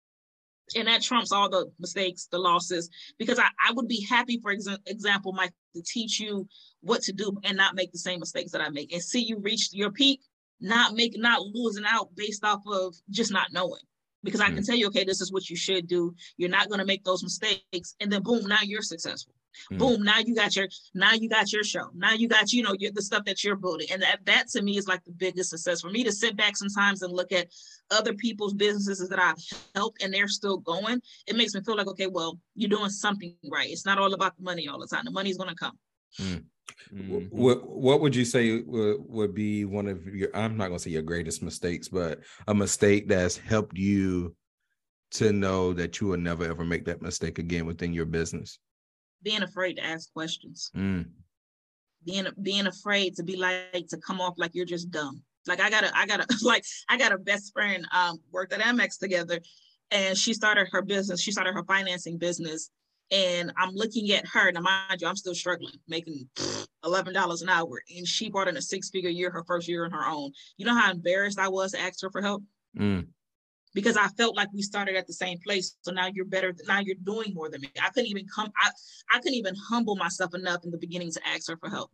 And that trumps all the mistakes, the losses, because I, I would be happy, for exa- example, Mike, to teach you what to do and not make the same mistakes that I make and see you reach your peak, not make, not losing out based off of just not knowing. Because I can mm. tell you, okay, this is what you should do. You're not going to make those mistakes. And then boom, now you're successful. Mm. Boom, now you got your, now you got your show. Now you got, you know, your, the stuff that you're building. And that, that to me is like the biggest success for me, to sit back sometimes and look at other people's businesses that I've helped and they're still going. It makes me feel like, okay, well, you're doing something right. It's not all about the money all the time. The money's going to come. Mm. Mm-hmm. What what would you say would, would be one of your, I'm not going to say your greatest mistakes, but a mistake that's helped you to know that you will never ever make that mistake again within your business? Being afraid to ask questions. Mm. Being being afraid to be like, to come off like you're just dumb. Like I got a, I got a, like I got a best friend, um, worked at Amex together, and she started her business. She started her financing business, and I'm looking at her. Now, mind you, I'm still struggling, making eleven dollars an hour, and she brought in a six-figure year her first year on her own. You know how embarrassed I was to ask her for help? Mm. Because I felt like we started at the same place. So now you're better. Now you're doing more than me. I couldn't even come. I, I couldn't even humble myself enough in the beginning to ask her for help.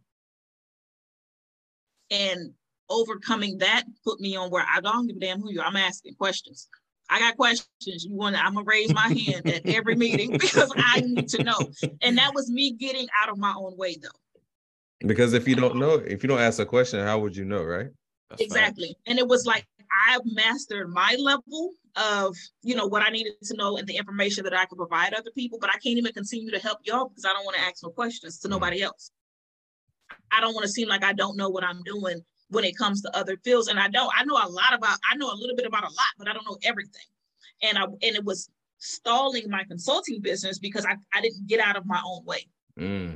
And overcoming that put me on where I don't give a damn who you are. I'm asking questions. I got questions. You want to, I'm going to raise my hand at every meeting because I need to know. And that was me getting out of my own way, though. Because if you don't know, if you don't ask a question, how would you know, right? That's exactly. Fact. And it was like, I've mastered my level of, you know, what I needed to know and the information that I could provide other people, but I can't even continue to help y'all because I don't want to ask no questions to mm. nobody else. I don't want to seem like I don't know what I'm doing when it comes to other fields. And I don't, I know a lot about, I know a little bit about a lot, but I don't know everything. And I, and it was stalling my consulting business because I, I didn't get out of my own way. Mm.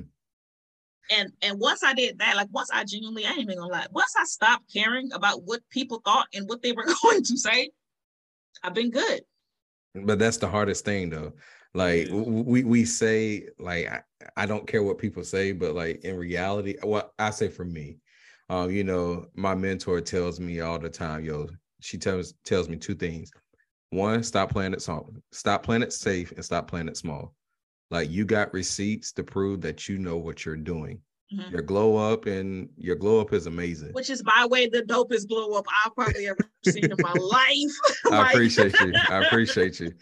And, and once I did that, like once I genuinely, I ain't even gonna lie, once I stopped caring about what people thought and what they were going to say, I've been good. But that's the hardest thing though. Like we we say, like, I, I don't care what people say, but like in reality, what I say for me, um, you know, my mentor tells me all the time, yo, she tells tells me two things. One, stop playing it small, stop playing it safe and stop playing it small. Like you got receipts to prove that you know what you're doing. Mm-hmm. Your glow up and your glow up is amazing. Which is, by the way, the dopest glow up I've probably ever seen in my life. I like... appreciate you. I appreciate you.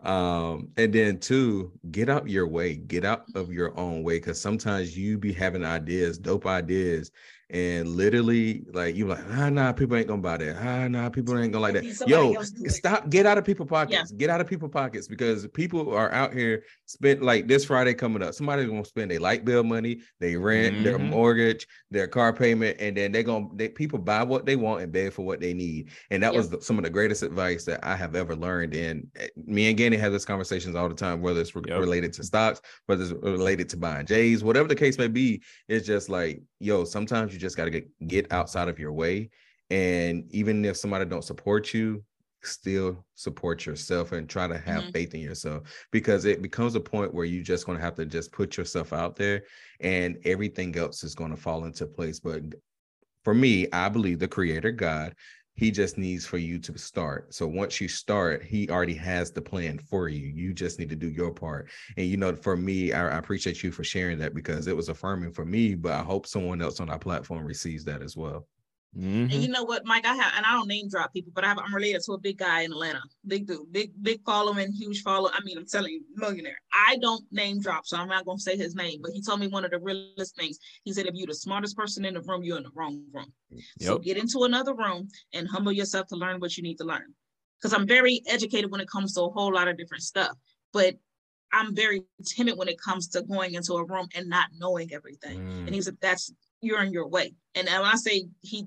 Um, and then two, get out your way. Get out of your own way. Because sometimes you be having ideas, dope ideas. And literally, like, you like, ah, nah, people ain't gonna buy that. Ah, nah, people ain't gonna like that. Yo, stop, get out of people's pockets. Yeah. Get out of people's pockets because people are out here spend like this Friday coming up. Somebody's gonna spend their light bill money, they rent, mm-hmm. their mortgage, their car payment, and then they're gonna they people buy what they want and beg for what they need. And that yep. was the, some of the greatest advice that I have ever learned. And me and Ganny have these conversations all the time, whether it's re- yep. related to stocks, whether it's related to buying J's, whatever the case may be. It's just like, yo, sometimes you just got to get, get outside of your way. And even if somebody don't support you, still support yourself and try to have mm-hmm. faith in yourself, because it becomes a point where you just going to have to just put yourself out there and everything else is going to fall into place. But for me, I believe the creator God, he just needs for you to start. So once you start, he already has the plan for you. You just need to do your part. And, you know, for me, I, I appreciate you for sharing that because it was affirming for me, but I hope someone else on our platform receives that as well. Mm-hmm. And you know what, Mike, I have, and I don't name drop people, but I have, I'm related to a big guy in Atlanta, big dude, big, big following, huge follow. I mean, I'm telling you, millionaire. I don't name drop, so I'm not going to say his name, but he told me one of the realest things. He said, if you're the smartest person in the room, you're in the wrong room. Yep. So get into another room and humble yourself to learn what you need to learn. Because I'm very educated when it comes to a whole lot of different stuff, but I'm very timid when it comes to going into a room and not knowing everything. Mm. And he said, that's, you're in your way. And when I say he,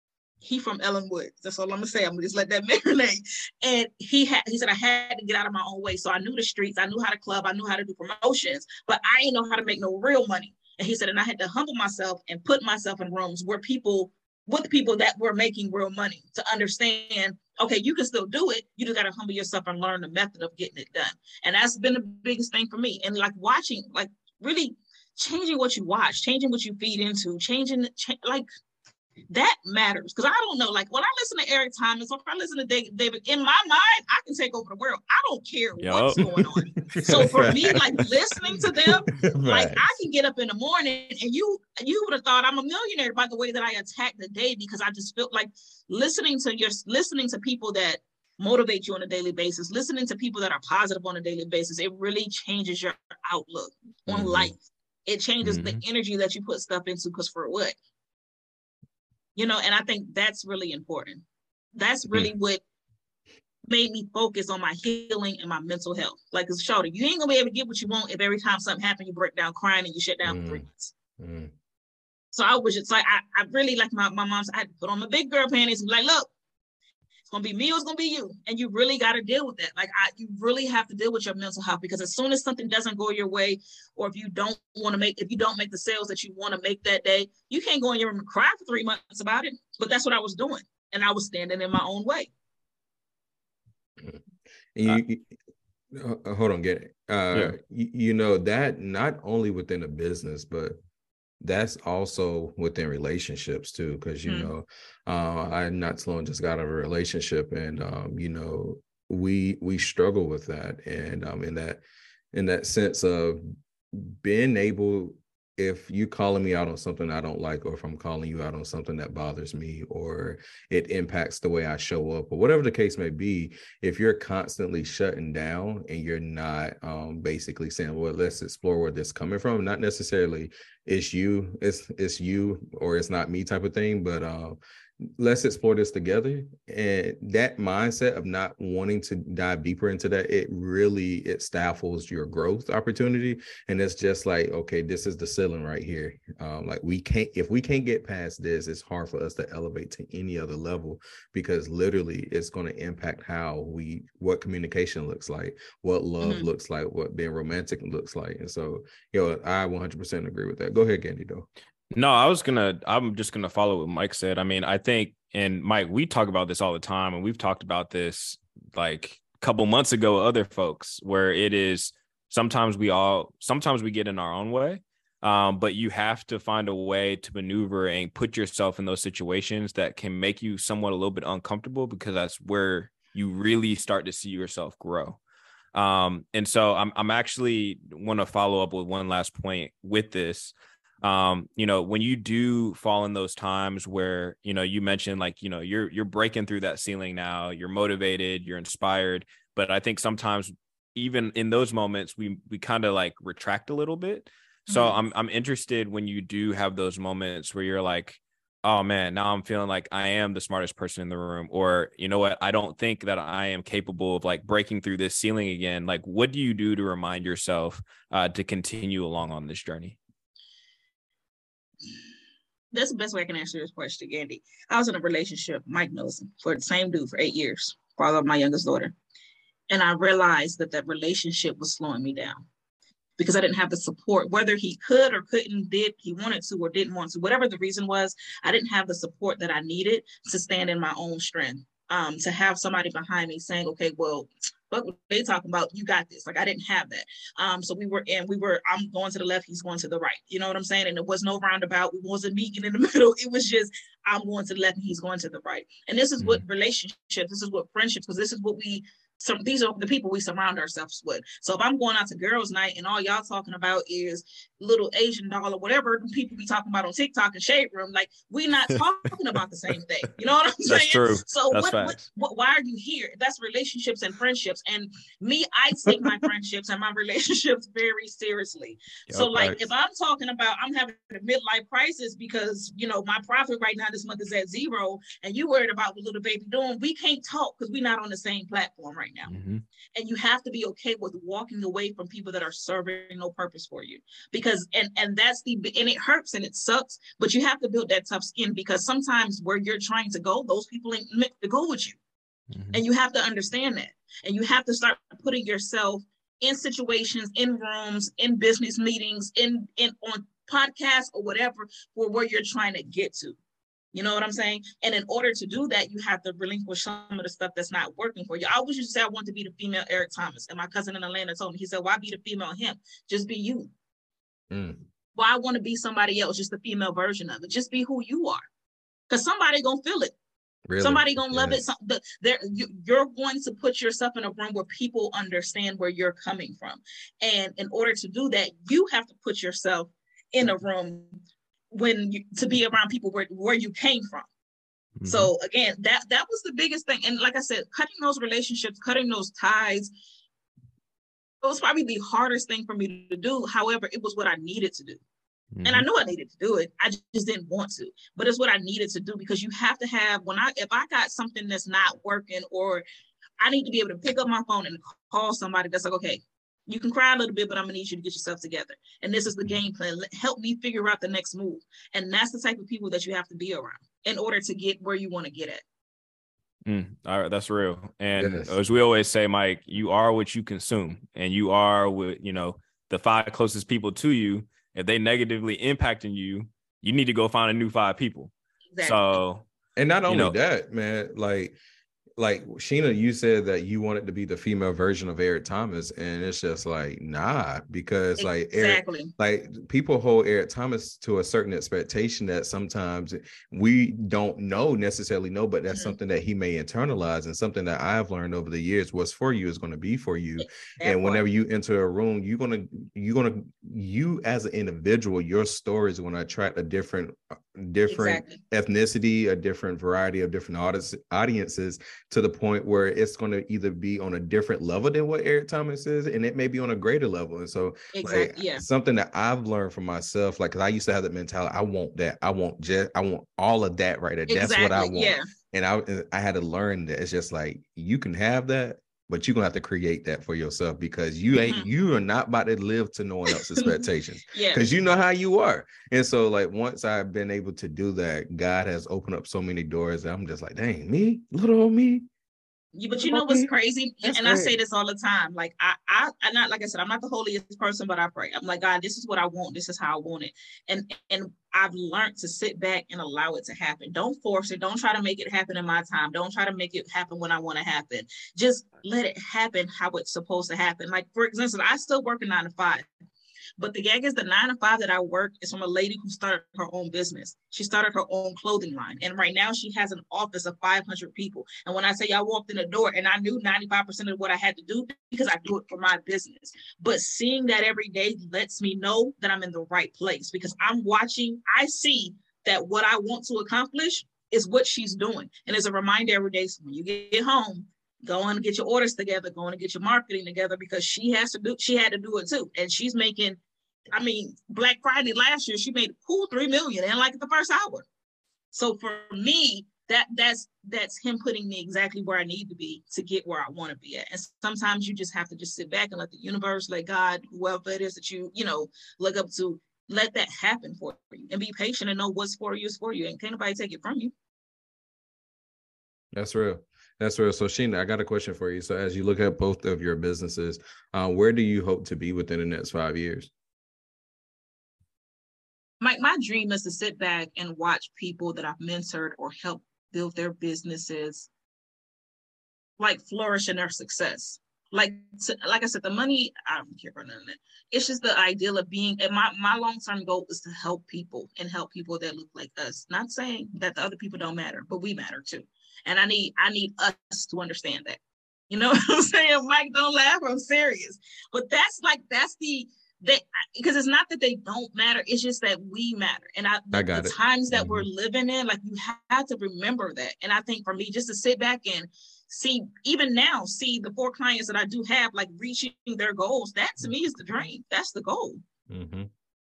he from Ellenwood, that's all I'm gonna say. I'm gonna just let that marinate. And he had, he said, I had to get out of my own way. So I knew the streets, I knew how to club, I knew how to do promotions, but I didn't know how to make no real money. And he said, and I had to humble myself and put myself in rooms where people, with people that were making real money to understand, okay, you can still do it. You just gotta humble yourself and learn the method of getting it done. And that's been the biggest thing for me. And like watching, like really changing what you watch, changing what you feed into, changing, cha- like, that matters. Because I don't know, like when I listen to Eric Thomas or if I listen to David, in my mind, I can take over the world. I don't care yep. what's going on. So for me, like listening to them, like I can get up in the morning and you you would have thought I'm a millionaire by the way that I attack the day, because I just felt like listening to your listening to people that motivate you on a daily basis, listening to people that are positive on a daily basis, it really changes your outlook on mm-hmm. life. It changes mm-hmm. the energy that you put stuff into, because for what? You know, and I think that's really important. That's really mm. what made me focus on my healing and my mental health. Like, it's shorter. You ain't gonna be able to get what you want if every time something happens, you break down crying and you shut down mm. for three months. Mm. So I was just like, I, I really like my, my mom's, I had to put on my big girl panties and be like, look, gonna be me or it's gonna be you. And you really got to deal with that. Like I, you really have to deal with your mental health, because as soon as something doesn't go your way, or if you don't want to make, if you don't make the sales that you want to make that day, you can't go in your room and cry for three months about it. But that's what I was doing. And I was standing in my own way. You, you uh, hold on, get it. Uh, yeah. you, you know, that not only within a business, but that's also within relationships too. Cause you mm. know, uh, I not so long just got out of a relationship, and um, you know, we, we struggle with that. And um, in that, in that sense of being able, if you calling me out on something I don't like, or if I'm calling you out on something that bothers me, or it impacts the way I show up, or whatever the case may be, if you're constantly shutting down and you're not um, basically saying, well, let's explore where this is coming from, not necessarily it's you, it's it's you, or it's not me type of thing, but uh, let's explore this together. And that mindset of not wanting to dive deeper into that, it really, it stifles your growth opportunity. And it's just like, okay, this is the ceiling right here. Um, like we can't, if we can't get past this, it's hard for us to elevate to any other level, because literally it's going to impact how we, what communication looks like, what love mm-hmm. looks like, what being romantic looks like. And so, you know, I one hundred percent agree with that. Go ahead, Candy, though. No, I was gonna, I'm just gonna follow what Mike said. I mean, I think, and Mike, we talk about this all the time, and we've talked about this like a couple months ago with other folks, where it is sometimes we all, sometimes we get in our own way, um, but you have to find a way to maneuver and put yourself in those situations that can make you somewhat a little bit uncomfortable, because that's where you really start to see yourself grow. Um, and so I'm, I'm actually want to follow up with one last point with this. Um, you know, when you do fall in those times where, you know, you mentioned like, you know, you're, you're breaking through that ceiling now, you're motivated, you're inspired. But I think sometimes even in those moments, we, we kind of like retract a little bit. So mm-hmm. I'm, I'm interested when you do have those moments where you're like, oh man, now I'm feeling like I am the smartest person in the room, or, you know what, I don't think that I am capable of like breaking through this ceiling again. Like, what do you do to remind yourself uh, to continue along on this journey? That's the best way I can answer this question, Andy. I was in a relationship, Mike knows him, for the same dude for eight years, father of my youngest daughter. And I realized that that relationship was slowing me down because I didn't have the support, whether he could or couldn't, did he wanted to or didn't want to, whatever the reason was, I didn't have the support that I needed to stand in my own strength, um, to have somebody behind me saying, okay, well, but they talking about, you got this. Like I didn't have that. Um, so we were in, we were, I'm going to the left, he's going to the right. You know what I'm saying? And there was no roundabout. We wasn't meeting in the middle. It was just, I'm going to the left and he's going to the right. And this is mm-hmm. what relationships, this is what friendships, because this is what we, so these are the people we surround ourselves with. So if I'm going out to girls' night and all y'all talking about is little Asian doll or whatever people be talking about on TikTok and Shade Room, like we not talking about the same thing. You know what I'm saying? That's true. So That's what, what, what, why are you here? That's relationships and friendships. And me, I take my friendships and my relationships very seriously. Yep, so like right. if I'm talking about, I'm having a midlife crisis because, you know, my profit right now this month is at zero and you worried about what little baby doing, we can't talk because we're not on the same platform right now. Mm-hmm. And you have to be okay with walking away from people that are serving no purpose for you, because and and that's the and it hurts and it sucks, but you have to build that tough skin, because sometimes where you're trying to go, those people ain't meant to go with you. Mm-hmm. And you have to understand that, and you have to start putting yourself in situations, in rooms, in business meetings, in in on podcasts or whatever, for where you're trying to get to. You know what I'm saying? And in order to do that, you have to relinquish some of the stuff that's not working for you. I always used to say I want to be the female Eric Thomas. And my cousin in Atlanta told me, he said, why be the female him? Just be you. Mm. Why want to be somebody else, just the female version of it? Just be who you are. Because somebody going to feel it. Really? Somebody going to love yes. it. Some, you, you're going to put yourself in a room where people understand where you're coming from. And in order to do that, you have to put yourself in a room when you, to be around people where, where you came from. Mm-hmm. So again, that that was the biggest thing. And like I said, cutting those relationships, cutting those ties, it was probably the hardest thing for me to do. However, it was what I needed to do. Mm-hmm. And I knew I needed to do it. I just didn't want to, but it's what I needed to do, because you have to have, when I, if I got something that's not working, or I need to be able to pick up my phone and call somebody that's like, okay, you can cry a little bit, but I'm gonna need you to get yourself together. And this is the game plan. Help me figure out the next move. And that's the type of people that you have to be around in order to get where you want to get at. Mm, all right, that's real. And Yes. as we always say, Mike, you are what you consume, and you are what, you know, the five closest people to you. If they negatively impacting you, you need to go find a new five people. Exactly. So, And not only you know, that, man, like, like Sheena, you said that you wanted to be the female version of Eric Thomas, and it's just like, nah, because like exactly. Eric, like people hold Eric Thomas to a certain expectation that sometimes we don't know necessarily know, but that's mm-hmm. something that he may internalize, and something that I've learned over the years, what's for you is going to be for you. That and whenever part. you enter a room, you're gonna you're gonna you as an individual, your story is going to attract a different different exactly. ethnicity, a different variety of different audience, audiences, to the point where it's going to either be on a different level than what Eric Thomas is, and it may be on a greater level. And so exactly, like, yeah. something that I've learned from myself, like, because I used to have that mentality, I want that, I want just, I want all of that right there. Exactly, that's what I want. Yeah. And I, I had to learn that it's just like, you can have that, but you're gonna have to create that for yourself, because you ain't mm-hmm. you are not about to live to no one else's expectations. Yeah, because you know how you are. And so like once I've been able to do that, God has opened up so many doors that I'm just like, dang, me, little old me. Yeah, but you know what's crazy? That's and great. I say this all the time. Like I, I, I'm not, like I said, I'm not the holiest person, but I pray. I'm like, God, this is what I want. This is how I want it. And and I've learned to sit back and allow it to happen. Don't force it. Don't try to make it happen in my time. Don't try to make it happen when I want to happen. Just let it happen how it's supposed to happen. Like, for example, I still work a nine to five. But the gag is the nine to five that I work is from a lady who started her own business. She started her own clothing line. And right now she has an office of five hundred people. And when I say I walked in the door and I knew ninety-five percent of what I had to do because I do it for my business. But seeing that every day lets me know that I'm in the right place, because I'm watching, I see that what I want to accomplish is what she's doing. And as a reminder every day, so when you get home, go on and get your orders together, go on and get your marketing together, because she has to do, she had to do it too. And she's making, I mean, Black Friday last year, she made a cool three million in like the first hour. So for me, that that's, that's him putting me exactly where I need to be to get where I want to be at. And sometimes you just have to just sit back and let the universe, let God, whoever it is that you, you know, look up to, let that happen for you, and be patient and know what's for you is for you. And can't nobody take it from you. That's real. That's real. So Sheena, I got a question for you. So as you look at both of your businesses, uh, where do you hope to be within the next five years? My, my dream is to sit back and watch people that I've mentored or helped build their businesses like flourish in their success. Like, to, like I said, the money, I don't care about none of that. It's just the ideal of being, and my, my long-term goal is to help people and help people that look like us. Not saying that the other people don't matter, but we matter too. And I need, I need us to understand that. You know what I'm saying? Mike, don't laugh, I'm serious. But that's like, that's the, they, because it's not that they don't matter, it's just that we matter. And I, the, I got the it. times that mm-hmm. we're living in, like, you have to remember that. And I think for me, just to sit back and see, even now, see the four clients that I do have, like, reaching their goals, that to me is the dream. That's the goal. Mm-hmm.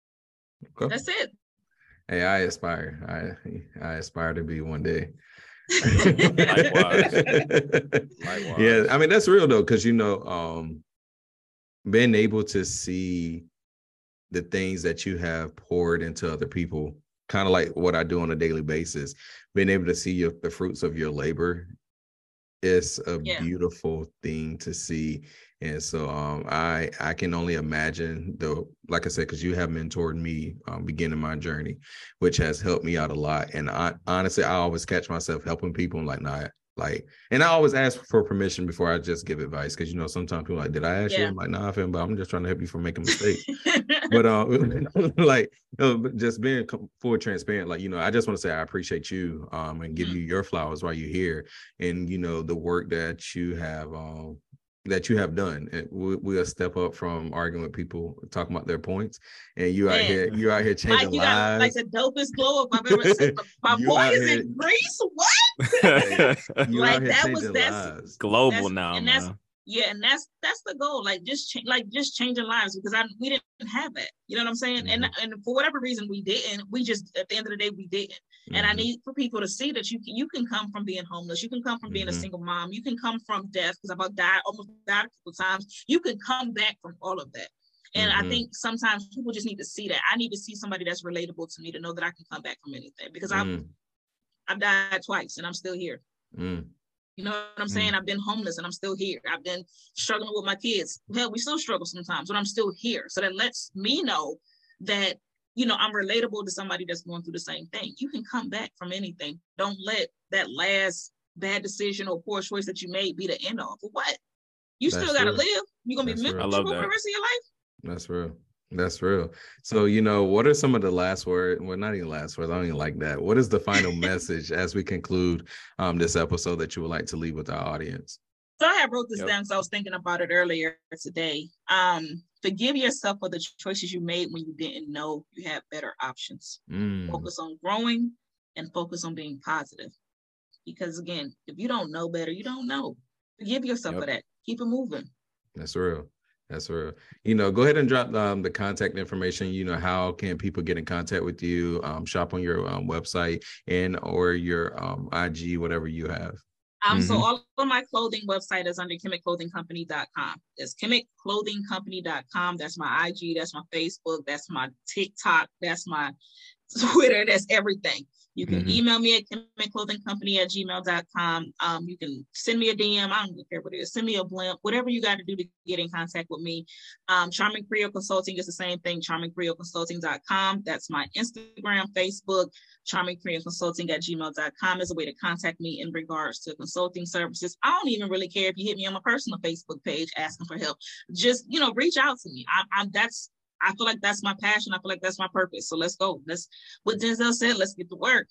Okay. That's it. Hey, I aspire. I I aspire to be one day. Likewise. Likewise. Yeah, I mean, that's real though, because you know, um, being able to see the things that you have poured into other people, kind of like what I do on a daily basis, being able to see your, the fruits of your labor, is a yeah. beautiful thing to see. And so um, I I can only imagine, though, like I said, because you have mentored me um, beginning my journey, which has helped me out a lot. And I honestly, I always catch myself helping people. I'm like, nah, like, and I always ask for permission before I just give advice, because, you know, sometimes people are like, did I ask yeah. you? I'm like, nah, I feel, but I'm just trying to help you from making mistakes. But um, like, you know, just being full transparent, like, you know, I just want to say I appreciate you um, and give mm-hmm. you your flowers while you're here, and, you know, the work that you have um, that you have done. And we, we'll step up from arguing with people talking about their points, and you Man. out here, you out here changing Mike, you lives. Got, like the dopest glow up I've ever seen. My boy is here. in Greece. What? You like out here that was that's lives. global that's, now, and man. That's, yeah, and that's that's the goal. Like just cha- like just changing lives, because I we didn't have that. You know what I'm saying? Mm-hmm. And and for whatever reason we didn't. We just at the end of the day we didn't. Mm-hmm. And I need for people to see that you can you can come from being homeless. You can come from being mm-hmm. a single mom. You can come from death, because I've died almost died a couple times. You can come back from all of that. And mm-hmm. I think sometimes people just need to see that. I need to see somebody that's relatable to me to know that I can come back from anything, because mm. I've I've died twice and I'm still here. Mm. You know what I'm saying? Mm. I've been homeless and I'm still here. I've been struggling with my kids. Hell, we still struggle sometimes, but I'm still here. So that lets me know that, you know, I'm relatable to somebody that's going through the same thing. You can come back from anything. Don't let that last bad decision or poor choice that you made be the end all. For what? You That's still got to real. live. You're going to be That's real. I miserable love for the that. rest of your life. That's real. That's real. So, you know, what are some of the last words? Well, not even last words. I don't even like that. What is the final message as we conclude um, this episode that you would like to leave with our audience? So I have wrote this Yep. down because I was thinking about it earlier today. Um, forgive yourself for the choices you made when you didn't know you had better options. Mm, Focus on growing and focus on being positive. Because again, if you don't know better, you don't know. Forgive yourself Yep. for that. Keep it moving. that's real. That's real. You know, go ahead and drop um, the contact information. You know, how can people get in contact with you, um, shop on your um, website and or your um, I G, whatever you have. Um, so Mhm. all of my clothing website is under Kemet Clothing Company dot com. That's Kemet Clothing Company dot com. That's my I G, that's my Facebook, that's my TikTok, that's my Twitter, that's everything. You can Mhm. email me at Kemet Clothing Company at gmail dot com. Um, you can send me a D M. I don't care what it is. Send me a blimp, whatever you got to do to get in contact with me. Um, Charming Creole Consulting is the same thing, Charming Creole Consulting dot com. That's my Instagram, Facebook. Charming Creole Consulting at gmail dot com is a way to contact me in regards to consulting services. I don't even really care if you hit me on my personal Facebook page asking for help. Just, you know, reach out to me. I, I'm that's I feel like that's my passion. I feel like that's my purpose. So let's go. Let's, what Denzel said, let's get to work.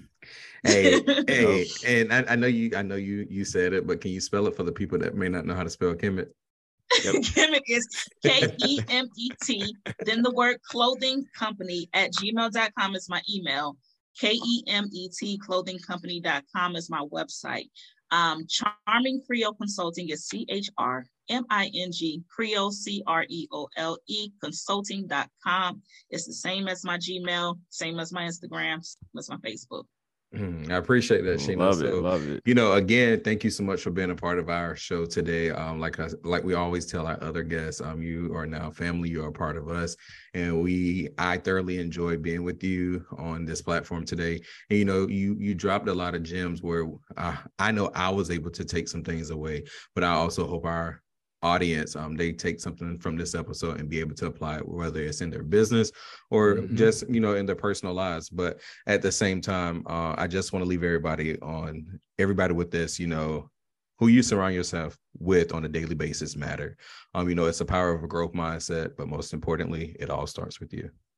Hey, hey, and I, I know you, I know you, you said it, but can you spell it for the people that may not know how to spell Kemet? Yep. Kemet is K E M E T, then the word clothing company at gmail dot com is my email. K E M E T clothing company dot com is my website. Um, Charming Creole Consulting is C H R M I N G Creole, C R E O L E consulting dot com. It's the same as my Gmail, same as my Instagram, same as my Facebook. Mm, I appreciate that, Sheena. Love it. So, Love it. you know, again, thank you so much for being a part of our show today. Um, like I, like we always tell our other guests, um, you are now family. You are a part of us, and we I thoroughly enjoy being with you on this platform today. And you know, you you dropped a lot of gems where uh, I know I was able to take some things away, but I also hope our audience um they take something from this episode and be able to apply it, whether it's in their business or Mhm. just, you know, in their personal lives. But at the same time, uh I just want to leave everybody on everybody with this, you know, who you surround yourself with on a daily basis matter. Um you know, it's the power of a growth mindset, but most importantly, it all starts with you.